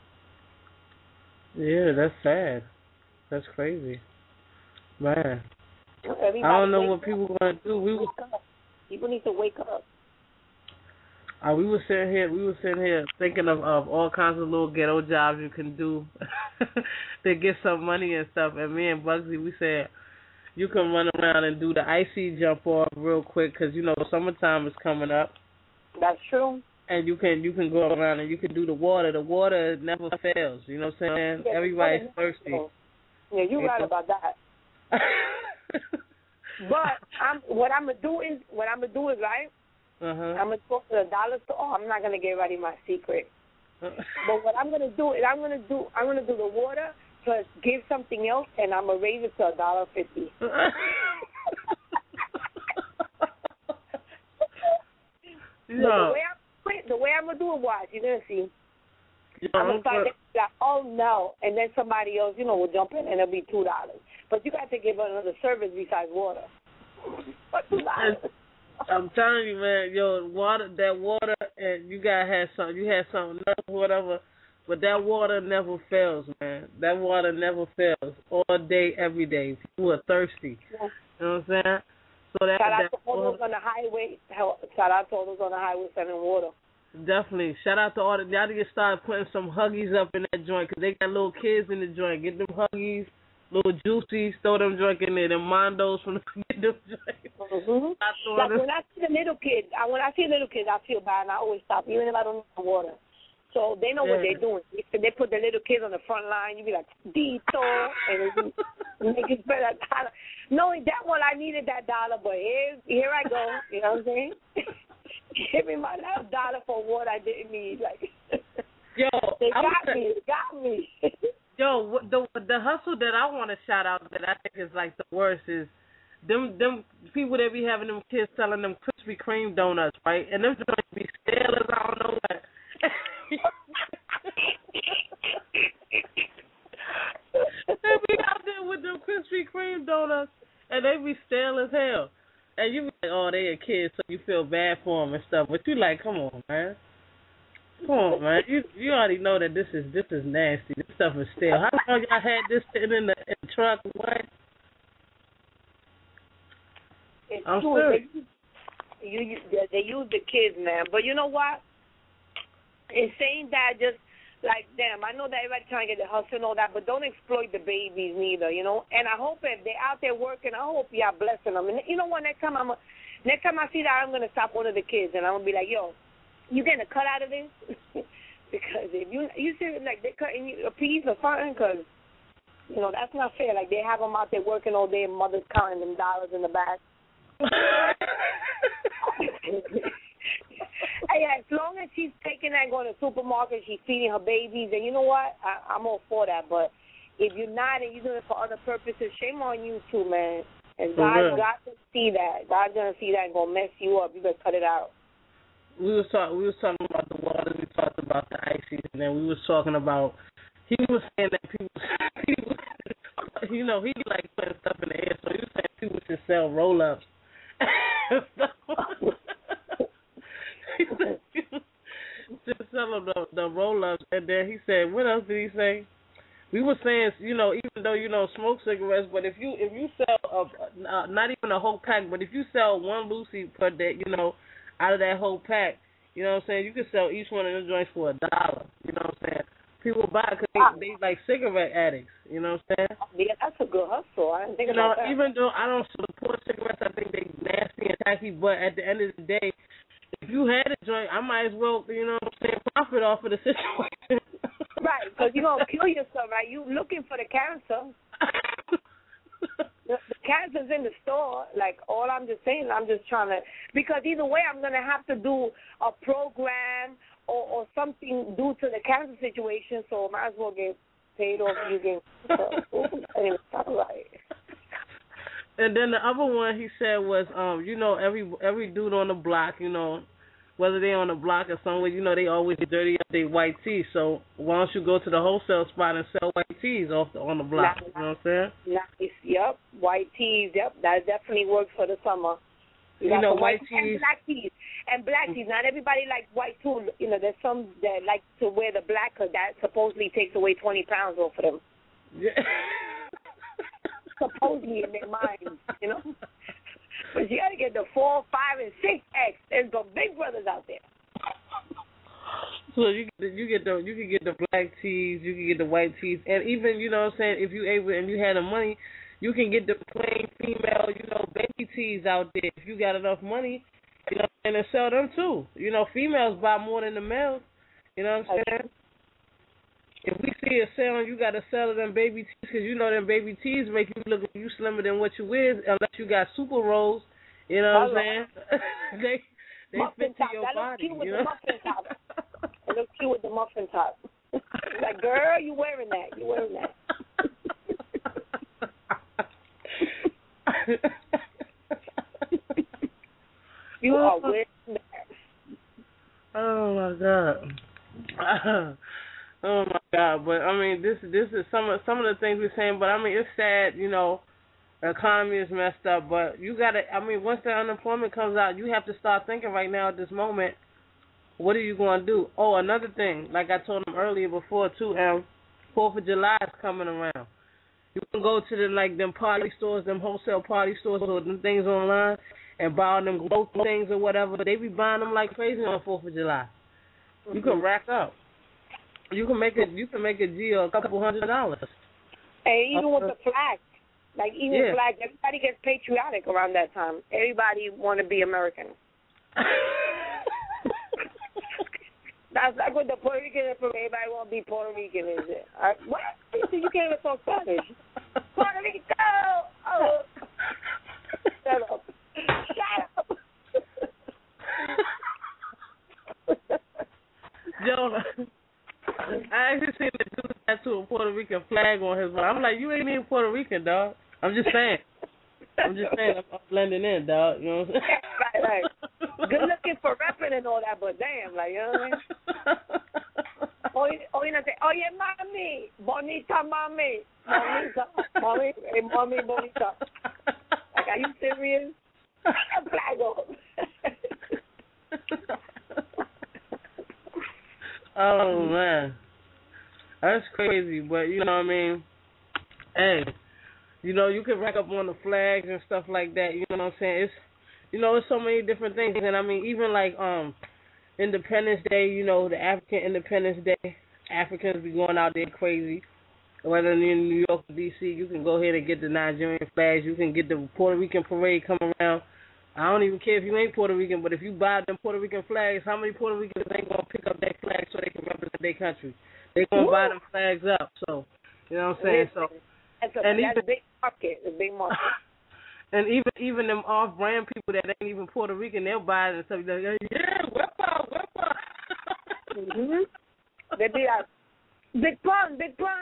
Yeah, that's sad. That's crazy, man. Everybody I don't know what people gonna do. People need to wake up. We were sitting here thinking of all kinds of little ghetto jobs you can do to get some money and stuff. And me and Bugsy, we said you can run around and do the icy jump off real quick because summertime is coming up. That's true. And you can go around and you can do the water. The water never fails. You know what I'm saying? Yeah, everybody's thirsty. Yeah, you're right about that. But what I'm gonna do is right. I'm gonna talk to the dollar store. Oh, I'm not gonna give everybody my secret. But what I'm gonna do is I'm gonna do the water plus give something else, and I'm gonna raise it to $1.50. The way I'm gonna do it, watch. You're gonna see. I'm gonna start like, oh no, and then somebody else, will jump in, and it'll be $2. But you got to give another service besides water. $2. I'm telling you, man, that water, and you had something else, whatever, but that water never fails, man. That water never fails, all day, every day. People are thirsty. Yeah. You know what I'm saying? So shout out to all those on the highway. Shout out to all those on the highway selling water. Definitely. Shout out to all the y'all need to start putting some Huggies up in that joint because they got little kids in the joint. Get them Huggies, little Juicies, throw them joint in there. Them Mondos from the get them joint. Mm-hmm. Like when I see little kids, I feel bad and I always stop, even if I don't know water. So they know what they're doing. If they put the little kids on the front line, you be like, Dito, and make it spend $1. Knowing that one, I needed that $1, but here I go. You know what I'm saying? Give me my last $1 for what I didn't need. Like, yo, they got me. Yo, the hustle that I want to shout out that I think is like the worst is them people that be having them kids selling them Krispy Kreme donuts, right? And them joints be stale as I don't know what. They be out there with them Krispy Kreme donuts, and they be stale as hell. And you be like, oh, they a kid, so you feel bad for them and stuff. But you like, come on, man. Come on, man. You already know that this is nasty. This stuff is stale. How long y'all had this sitting in the truck? What? I'm serious. They use the kids, man. But you know what? In saying that, just like, damn, I know that everybody trying to get the hustle and all that, but don't exploit the babies neither, And I hope if they're out there working, I hope y'all blessing them. And you know what? Next time I see that, I'm gonna stop one of the kids and I'm gonna be like, yo, you getting a cut out of this? Because if you see like they cutting you a piece or something, because that's not fair. Like they have them out there working all day, and mothers counting them dollars in the back. Hey, as long as she's taking that, going to the supermarket, she's feeding her babies, and you know what? I'm all for that. But if you're not and you're doing it for other purposes, shame on you too, man. And God can see that. God's gonna see that and gonna mess you up. You better cut it out. We was talking about the water. We talked about the ices, and then we was talking about. He was saying that people he like putting stuff in the air, so he was saying people should sell roll-ups. Just sell the roll-ups, and then he said, what else did he say? We were saying, even though smoke cigarettes, but if you sell not even a whole pack, but if you sell one Lucy per day, out of that whole pack, you know what I'm saying, you can sell each one of them joints for $1. You know what I'm saying? People buy it because they like cigarette addicts. You know what I'm saying? Yeah, that's a good hustle. I didn't think about that. Even though I don't support cigarettes, I think they nasty and tacky. But at the end of the day, if you had a joint, I might as well, profit off of the situation. Right, because you're going to kill yourself, right? You looking for the cancer. The cancer's in the store. Like, all I'm just saying, I'm just trying to, because either way, I'm going to have to do a program or something due to the cancer situation, so I might as well get paid off you getting right. And then the other one he said was, every dude on the block, whether they're on the block or somewhere, you know, they always dirty up their white tees. So why don't you go to the wholesale spot and sell white tees on the block? You know what I'm saying? Nice. Yep. White tees. Yep. That definitely works for the summer. You know, white tees. And black tees. And black tees. Not everybody likes white too. You know, there's some that like to wear the black because that supposedly takes away 20 pounds off of them. Yeah. Supposedly in their minds, you know. But you got to get the 4, 5, and 6X. There's some big brothers out there. So you can get the black tees, you can get the white tees, and even, you know what I'm saying, if you able and you had the money, you can get the plain female, you know, baby tees out there. If you got enough money, you know, and sell them too. You know, females buy more than the males. You know what I'm saying? If we see a sale, you got to sell them baby tees because you know them baby tees make you look like you slimmer than what you is unless you got super rolls. You know what I'm saying? they fit to your body. You know? It looks cute with the muffin top. Like, girl, you wearing that. You wearing that. You are wearing that. Oh, my God. Oh my God! But I mean, this is some of the things we're saying. But I mean, it's sad. You know, the economy is messed up. But you gotta. I mean, once the unemployment comes out, you have to start thinking right now at this moment. What are you going to do? Oh, another thing, like I told him earlier before too. 4th of July is coming around. You can go to them party stores, them wholesale party stores, or them things online, and buy them glow things or whatever. But they be buying them like crazy on 4th of July. You can rack up. You can make a deal, a couple $100. And even with the flag, flag, everybody gets patriotic around that time. Everybody want to be American. That's like with the Puerto Rican, everybody want to be Puerto Rican, is it? What? You can't even talk Spanish. Puerto Rico! Oh. Shut up. Joe, I actually seen the dude tattoo a Puerto Rican flag on his body. I'm like, you ain't even Puerto Rican, dog. I'm just saying. I'm blending in, dog. You know what I'm saying? Right. Good looking for rapping and all that, but damn, like, you know what I mean? Oye, mami, bonita, mami. Mami, hey, mami, bonita. Like, are you serious? Flag on. Oh, man. That's crazy, but you know what I mean? Hey, you know, you can rack up on the flags and stuff like that, you know what I'm saying? It's so many different things. And I mean, even like Independence Day, you know, the African Independence Day, Africans be going out there crazy. Whether in New York or D.C., you can go ahead and get the Nigerian flags. You can get the Puerto Rican parade come around. I don't even care if you ain't Puerto Rican, but if you buy them Puerto Rican flags, how many Puerto Ricans ain't going to pick up that flag so they can represent their country? They're going to buy them flags up. So, you know what I'm saying? So, that's a big market. A big market. And even them off-brand people that ain't even Puerto Rican, they'll buy it and stuff like, yeah, wepa. They be like, big pun.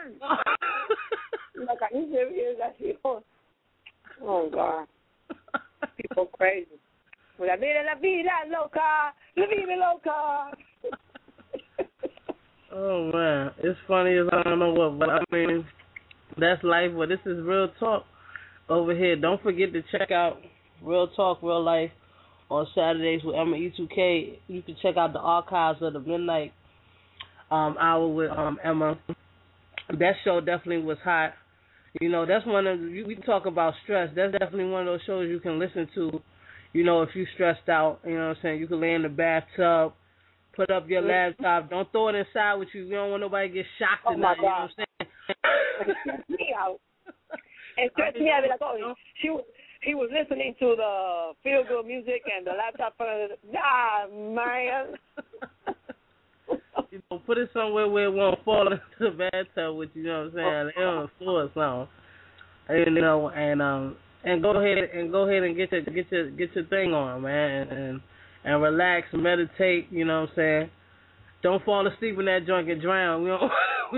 Like, are you serious? Oh, God. People crazy. La vida loca. Oh, man. It's funny as I don't know what, but I mean, that's life. But this is Real Talk over here. Don't forget to check out Real Talk, Real Life on Saturdays with Emma E2K. You can check out the archives of the Midnight Hour with Emma. That show definitely was hot. You know, that's one of we talk about stress. That's definitely one of those shows you can listen to. You know, if you're stressed out, you know what I'm saying, you can lay in the bathtub, put up your laptop. Don't throw it inside with you. You don't want nobody to get shocked or nothing. You know what I'm saying? It stressed me out. It stressed me out. Like, oh, he was listening to the feel-good music and the laptop. Nah, man. You know, put it somewhere where it won't fall into the bathtub with you. You know what I'm saying? On the floor or something. You know, and go ahead and get your thing on, man, and relax, meditate. You know what I'm saying? Don't fall asleep in that joint and drown. We don't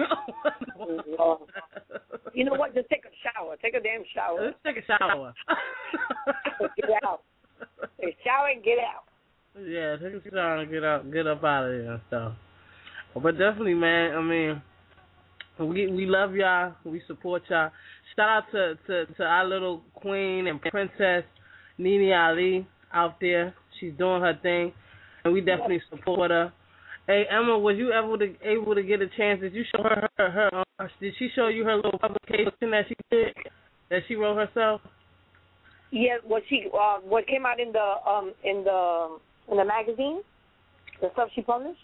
You know what? Just take a shower. Take a damn shower. Let's take a shower. Get out. Take a shower and get out. Yeah, take your time to get up out of there and stuff. But definitely, man. I mean, we love y'all. We support y'all. Shout out to our little queen and princess, Nene Ali, out there. She's doing her thing, and we definitely support her. Hey, Emma, was you able to get a chance? Did you show her did she show you her little publication that she did, that she wrote herself? Yeah, what came out in the magazine, the stuff she published?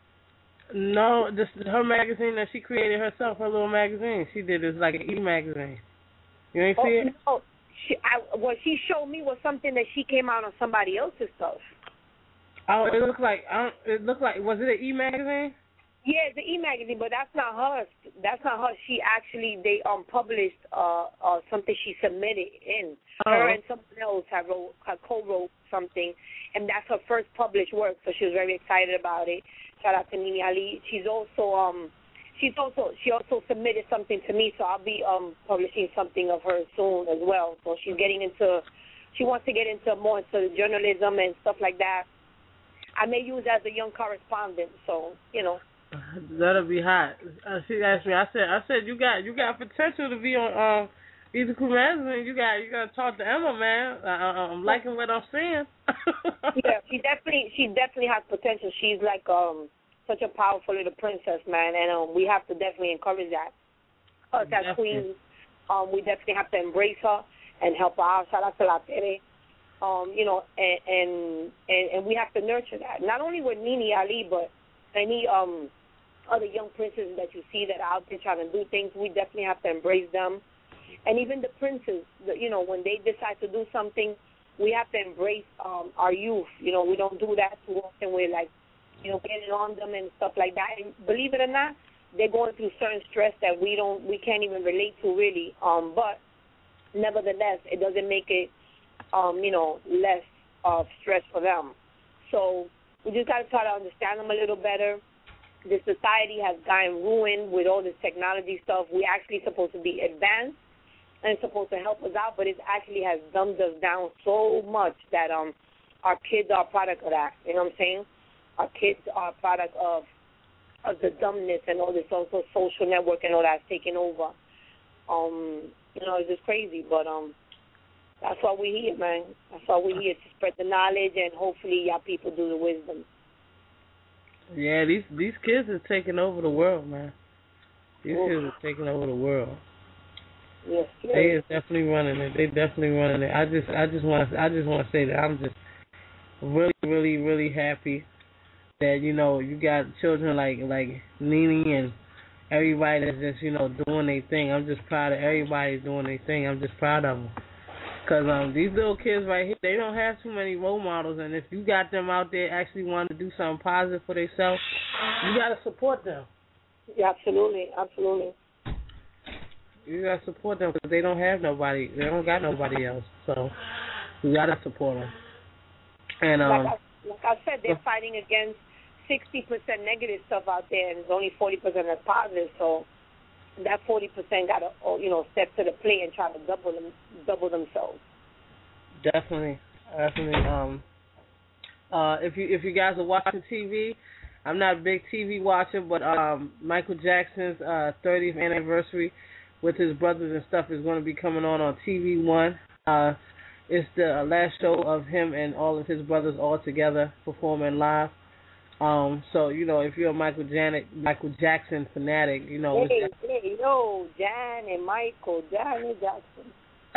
No, just her magazine that she created herself, her little magazine. She did this like an e-magazine. You ain't see it? No. What she showed me was something that she came out on somebody else's stuff. Oh, it looked like was it an e-magazine? Yeah, it's an e-magazine, but that's not her. That's not her. She actually they published something she submitted in. Her and someone else had co-wrote something, and that's her first published work. So she was very excited about it. Shout out to Nene Ali. She also submitted something to me, so I'll be publishing something of hers soon as well. So she wants to get more into journalism and stuff like that. I may use as a young correspondent, so you know. That'll be hot. She asked me. I said you got potential to be on Easy Crew Magazine. You got to talk to Emma, man. I'm liking what I'm seeing. Yeah, she definitely has potential. She's like such a powerful little princess, man, and we have to definitely encourage that. Us as queens, we definitely have to embrace her and help her out. Shout out to La Tere. You know, and we have to nurture that. Not only with Nene Ali, but any other young princesses that you see that are out there trying to do things, we definitely have to embrace them. And even the princes, you know, when they decide to do something, we have to embrace our youth. You know, we don't do that too often. We're like, you know, getting on them and stuff like that. And believe it or not, they're going through certain stress that we can't even relate to really. But nevertheless, it doesn't make it you know, less of stress for them. So we just got to try to understand them a little better. The society has gotten ruined with all this technology stuff. We're actually supposed to be advanced and it's supposed to help us out, but it actually has dumbed us down so much that our kids are a product of that. You know what I'm saying? Our kids are a product of the dumbness and all this also social network and all that's taking over. You know, it's just crazy, but that's why we're here, man. That's why we're here, to spread the knowledge and hopefully y'all people do the wisdom. Yeah, these kids are taking over the world, man. These kids are taking over the world. Yes, they are definitely running it. They definitely running it. I just want to say that I'm just really, really, really happy that, you know, you got children like Nene and everybody that's just, you know, doing their thing. I'm just proud of everybody doing their thing. I'm just proud of them. Because these little kids right here, they don't have too many role models, and if you got them out there actually wanting to do something positive for themselves, you got to support them. Yeah, absolutely, absolutely. You got to support them because they don't have nobody. They don't got nobody else, so you got to support them. And like I said, they're fighting against 60% negative stuff out there, and there's only 40% that's positive, so that 40% got to, you know, step to the plate and try to double themselves. Definitely. If you guys are watching TV, I'm not a big TV watcher, but Michael Jackson's 30th anniversary with his brothers and stuff is going to be coming on TV One. It's the last show of him and all of his brothers all together performing live. So, you know, if you're a Michael Jackson fanatic, you know. Jan and Michael, Janet Jackson.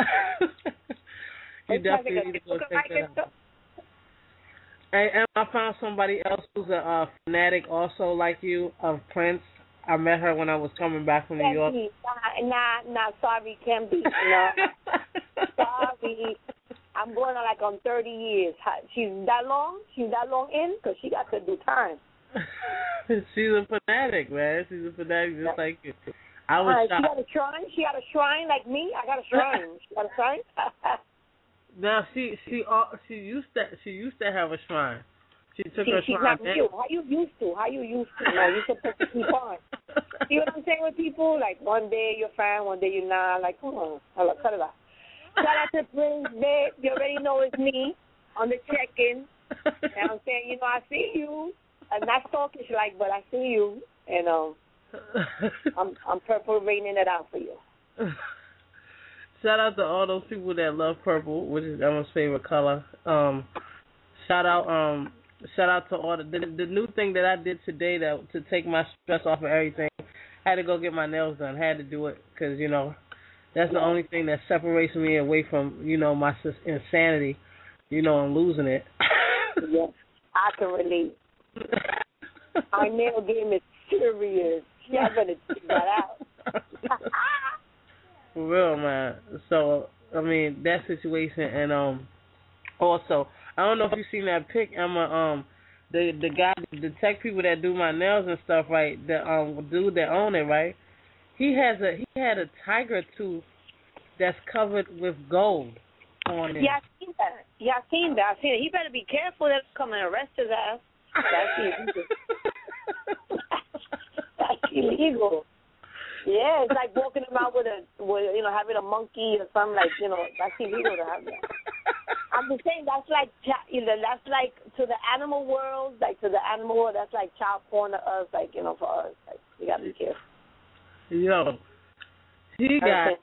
You definitely need to go check that out. And I found somebody else who's a fanatic also like you of Prince. I met her when I was coming back from New York. Nah, sorry, can't be. No. Sorry. I'm going on 30 years. She's that long in? Because she got to do time. She's a fanatic, man. She's a fanatic just like you. I was shocked. She got a shrine? She got a shrine like me? I got a shrine. She got a shrine? Now, she used to have a shrine. She took her she's shrine. Not you. How you used to? No, you're supposed to keep on. See what I'm saying with people? Like, one day you're fine, one day you're not. Like, come on. Cut it out. Shout out to Prince, babe. You already know it's me on the check-in. And I'm saying, you know, I see you. I'm not stalkish like, but I see you, and I'm purple raining it out for you. Shout out to all those people that love purple, which is Emma's favorite color. Shout out to all the new thing that I did today to take my stress off of everything. I had to go get my nails done. Had to do it because, you know, that's the only thing that separates me away from, you know, my insanity, you know, and losing it. Yes, I can relate. Our nail game is serious. Yeah, I better check that out. For real, man. So, I mean, that situation, and also, I don't know if you've seen that pic, Emma. The guy, the tech people that do my nails and stuff, right? The dude that own it, right? He had a tiger tooth that's covered with gold on it. Yeah, I've seen that. I've seen it. He better be careful. They'll come and arrest his ass. That's illegal. Yeah, it's like walking around with having a monkey or something, like, you know, that's illegal to have that. I'm just saying that's like to the animal world, that's like child porn to us, like, you know, for us, like, we gotta be careful. Yo, he got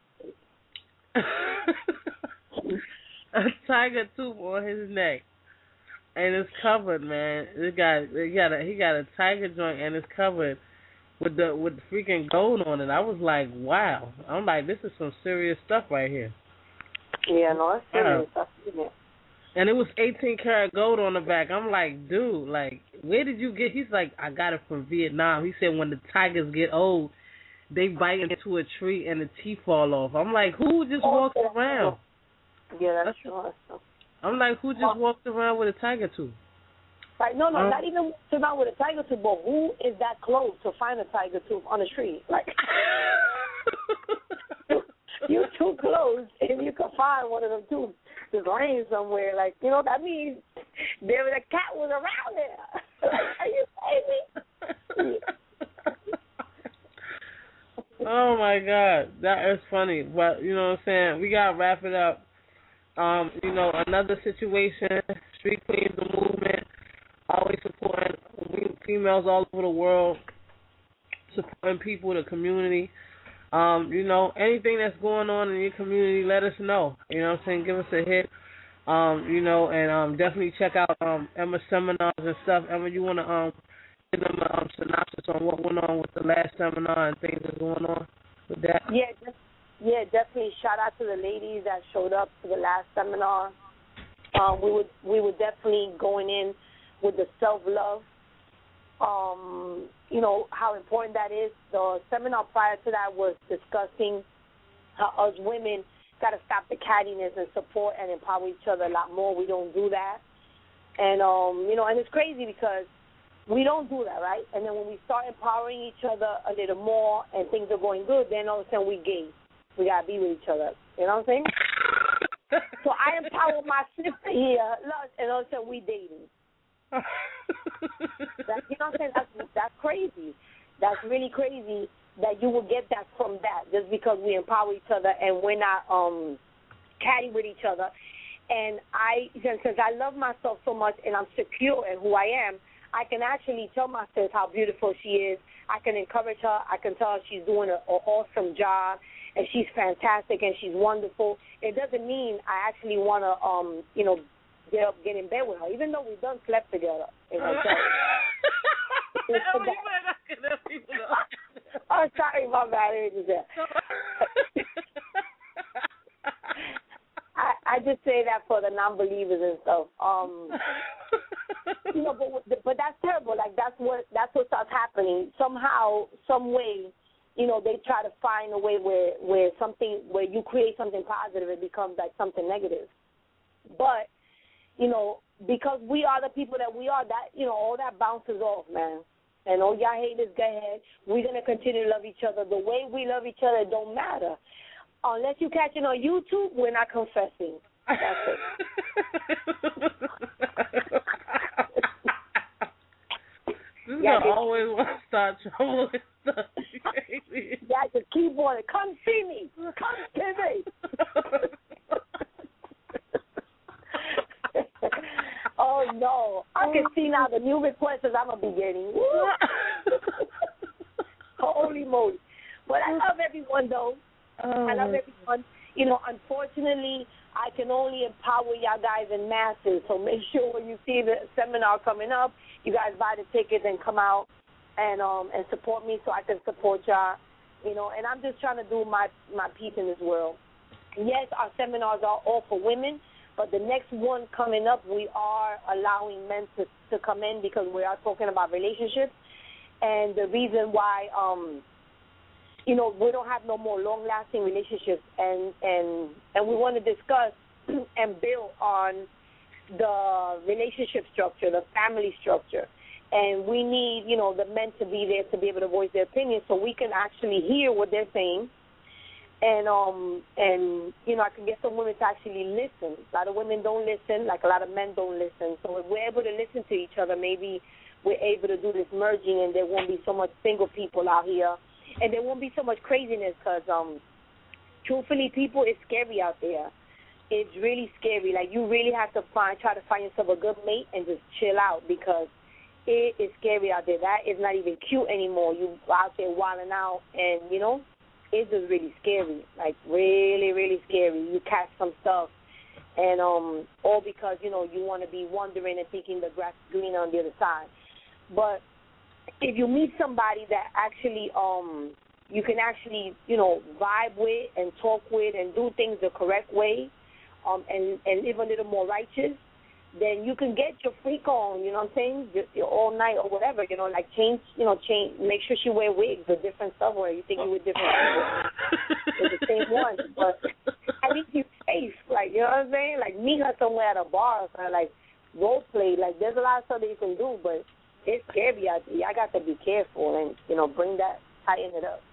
a tiger tooth on his neck, and it's covered, man. He got a tiger joint, and it's covered with the freaking gold on it. I was like, wow. I'm like, this is some serious stuff right here. Yeah, no, it's serious stuff, isn't it? And it was 18 karat gold on the back. I'm like, dude, like, where did you get? He's like, I got it from Vietnam. He said when the tigers get old, they bite into a tree and the teeth fall off. I'm like, who just walks around? Yeah, that's true. I'm like, who just walked around with a tiger tooth? Like, no, not even around with a tiger tooth, but who is that close to find a tiger tooth on a tree? Like, you're too close, and you can find one of them tooths just laying somewhere. Like, you know, that means the cat was around there. Like, are you crazy? Oh my God, that is funny. But you know what I'm saying? We gotta wrap it up. You know, another situation. Street Queens, the movement, always supporting females all over the world, supporting people, the community. You know, anything that's going on in your community, let us know. You know what I'm saying? Give us a hit. You know, and definitely check out Emma's seminars and stuff. Emma, you want to give them a synopsis on what went on with the last seminar and things that's going on with that? Yeah, definitely. Shout out to the ladies that showed up to the last seminar. We were definitely going in with the self-love. You know, how important that is. The seminar prior to that was discussing how us women got to stop the cattiness and support and empower each other a lot more. We don't do that. And, you know, and it's crazy because we don't do that, right? And then when we start empowering each other a little more and things are going good, then all of a sudden we gay. We got to be with each other. You know what I'm saying? So I empower my sister here, and all of a sudden we dating. You know what I'm saying? That's crazy. That's really crazy that you will get that from that just because we empower each other and we're not catty with each other. And since I love myself so much and I'm secure in who I am, I can actually tell my sis how beautiful she is. I can encourage her. I can tell her she's doing an awesome job and she's fantastic and she's wonderful. It doesn't mean I actually want to, you know, get in bed with her, even though we've done slept together. Oh, sorry, my bad. I just say that for the non-believers and stuff. You know, but that's terrible. Like that's what starts happening. Somehow, some way, you know, they try to find a way where you create something positive, it becomes like something negative. But you know, because we are the people that we are, that, you know, all that bounces off, man. And all y'all haters, go ahead. We're going to continue to love each other. The way we love each other, it don't matter. Unless you catch it on YouTube, we're not confessing. That's it. This is going to always want to start trouble and stuff. Yeah, just keep on it. Come see me. Come see me. Oh, no. can see now the new requests I'm going to be getting. Holy moly. But I love everyone, though. I love everyone. You know, unfortunately, I can only empower y'all guys in masses. So make sure when you see the seminar coming up, you guys buy the tickets and come out and support me so I can support y'all. You know, and I'm just trying to do my piece in this world. Yes, our seminars are all for women, but the next one coming up, we are allowing men to come in because we are talking about relationships. And the reason why, you know, we don't have no more long-lasting relationships, and we want to discuss and build on the relationship structure, the family structure. And we need, you know, the men to be there to be able to voice their opinion so we can actually hear what they're saying. And you know, I can get some women to actually listen. A lot of women don't listen, like a lot of men don't listen. So if we're able to listen to each other, maybe we're able to do this merging and there won't be so much single people out here. And there won't be so much craziness because, truthfully, people, it's scary out there. It's really scary. Like, you really have to try to find yourself a good mate and just chill out because it is scary out there. That is not even cute anymore. You out there wilding out and, you know, it's just really scary. Like, really, really scary. You catch some stuff. And all because, you know, you want to be wondering and thinking the grass is greener on the other side. But if you meet somebody that actually you can actually, you know, vibe with and talk with and do things the correct way and live a little more righteous, then you can get your freak on, you know what I'm saying, just all night or whatever, you know, like change, make sure she wear wigs or different stuff where you think you with different people. It's the same one, but I think you're safe, like, you know what I'm saying, like meet her somewhere at a bar or like role play, like there's a lot of stuff that you can do, but it's scary out there. I got to be careful and, you know, bring that, tighten it up.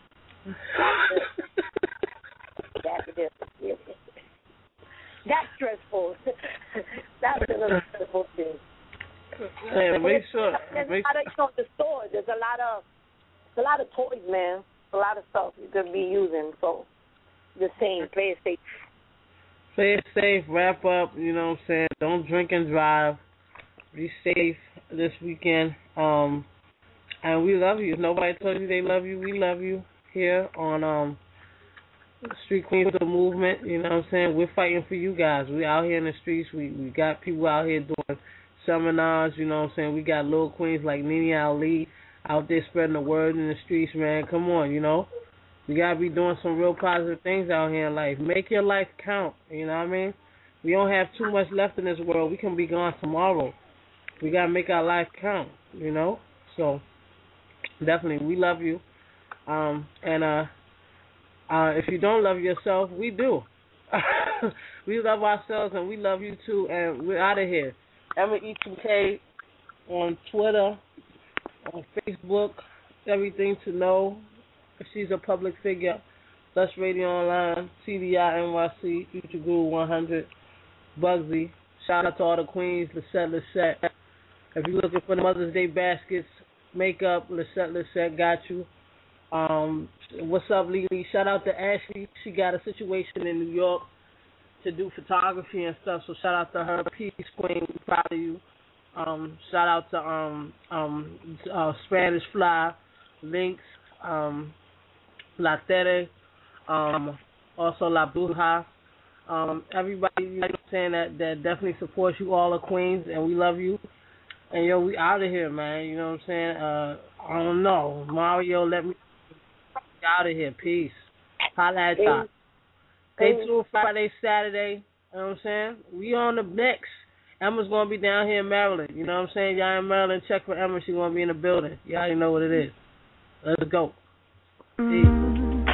That's it. That's stressful. That's another stressful thing. Yeah, make sure. There's a lot of, you know, the store. There's a lot of toys, man. A lot of stuff you could be using. So, the same. Play it safe. Play it safe. Wrap up. You know what I'm saying. Don't drink and drive. Be safe this weekend. And we love you. If nobody told you they love you, we love you here on Street Queens of the Movement. You know what I'm saying? We're fighting for you guys. We out here in the streets. We got people out here doing seminars. You know what I'm saying? We got little queens like Nene Ali out there spreading the word in the streets, man. Come on, you know? We got to be doing some real positive things out here in life. Make your life count. You know what I mean? We don't have too much left in this world. We can be gone tomorrow. We got to make our life count, you know? So, definitely, we love you. If you don't love yourself, we do. We love ourselves, and we love you, too. And we're out of here. Emma E2K on Twitter, on Facebook, everything to know. She's a public figure. Plus Radio Online, CDI NYC, Future Guru 100, Bugsy. Shout out to all the queens, Lisette. If you're looking for the Mother's Day baskets, makeup, Lisette got you. What's up, Lily? Shout out to Ashley. She got a situation in New York to do photography and stuff, so shout out to her. Peace Queen, proud of you. Shout out to Spanish Fly, Links, La Tere, also La Bruja. Everybody, you know, saying that definitely supports you, all the queens, and we love you. And yo, we out of here, man. You know what I'm saying? I don't know. Mario, let me out of here. Peace. Holla at y'all. Stay tuned Friday, Saturday. You know what I'm saying? We on the next. Emma's going to be down here in Maryland. You know what I'm saying? Y'all in Maryland, check for Emma. She's going to be in the building. Y'all already know what it is. Let's go. Peace.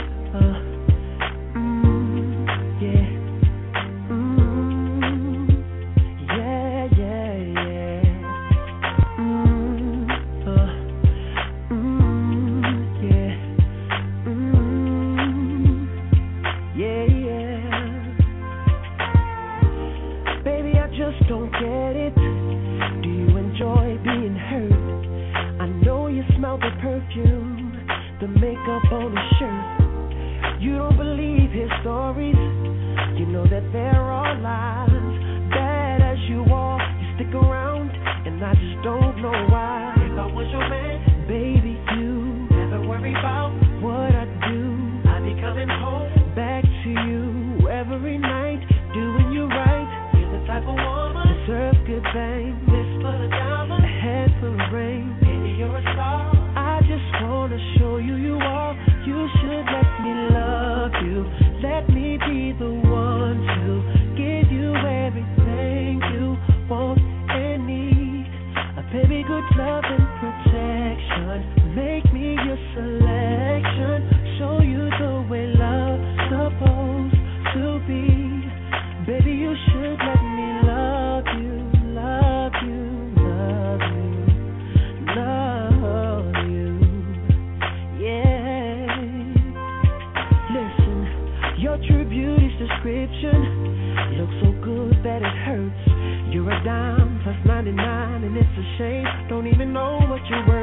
Don't get it. Do you enjoy being hurt? I know you smell the perfume, the makeup on his shirt. You don't believe his stories. You know that there are lies. Bad as you are, you stick around and I just don't know why. If I was your man, baby, you never worry about what I do. I be coming home back to you every night, doing you right. You're the type of woman deserve good things. This full of diamonds, a head full of rain. Baby, you're a star. I just wanna show you you are. You should let me love you. Let me be the one to give you everything you want and need. A baby, good love and protection. Make me your selection. Show you the way love's supposed to be. Baby, you should let me love you, love you, love you, love you. Yeah. Listen, your true beauty's description looks so good that it hurts. You're a dime plus 99, and it's a shame. Don't even know what you're worth.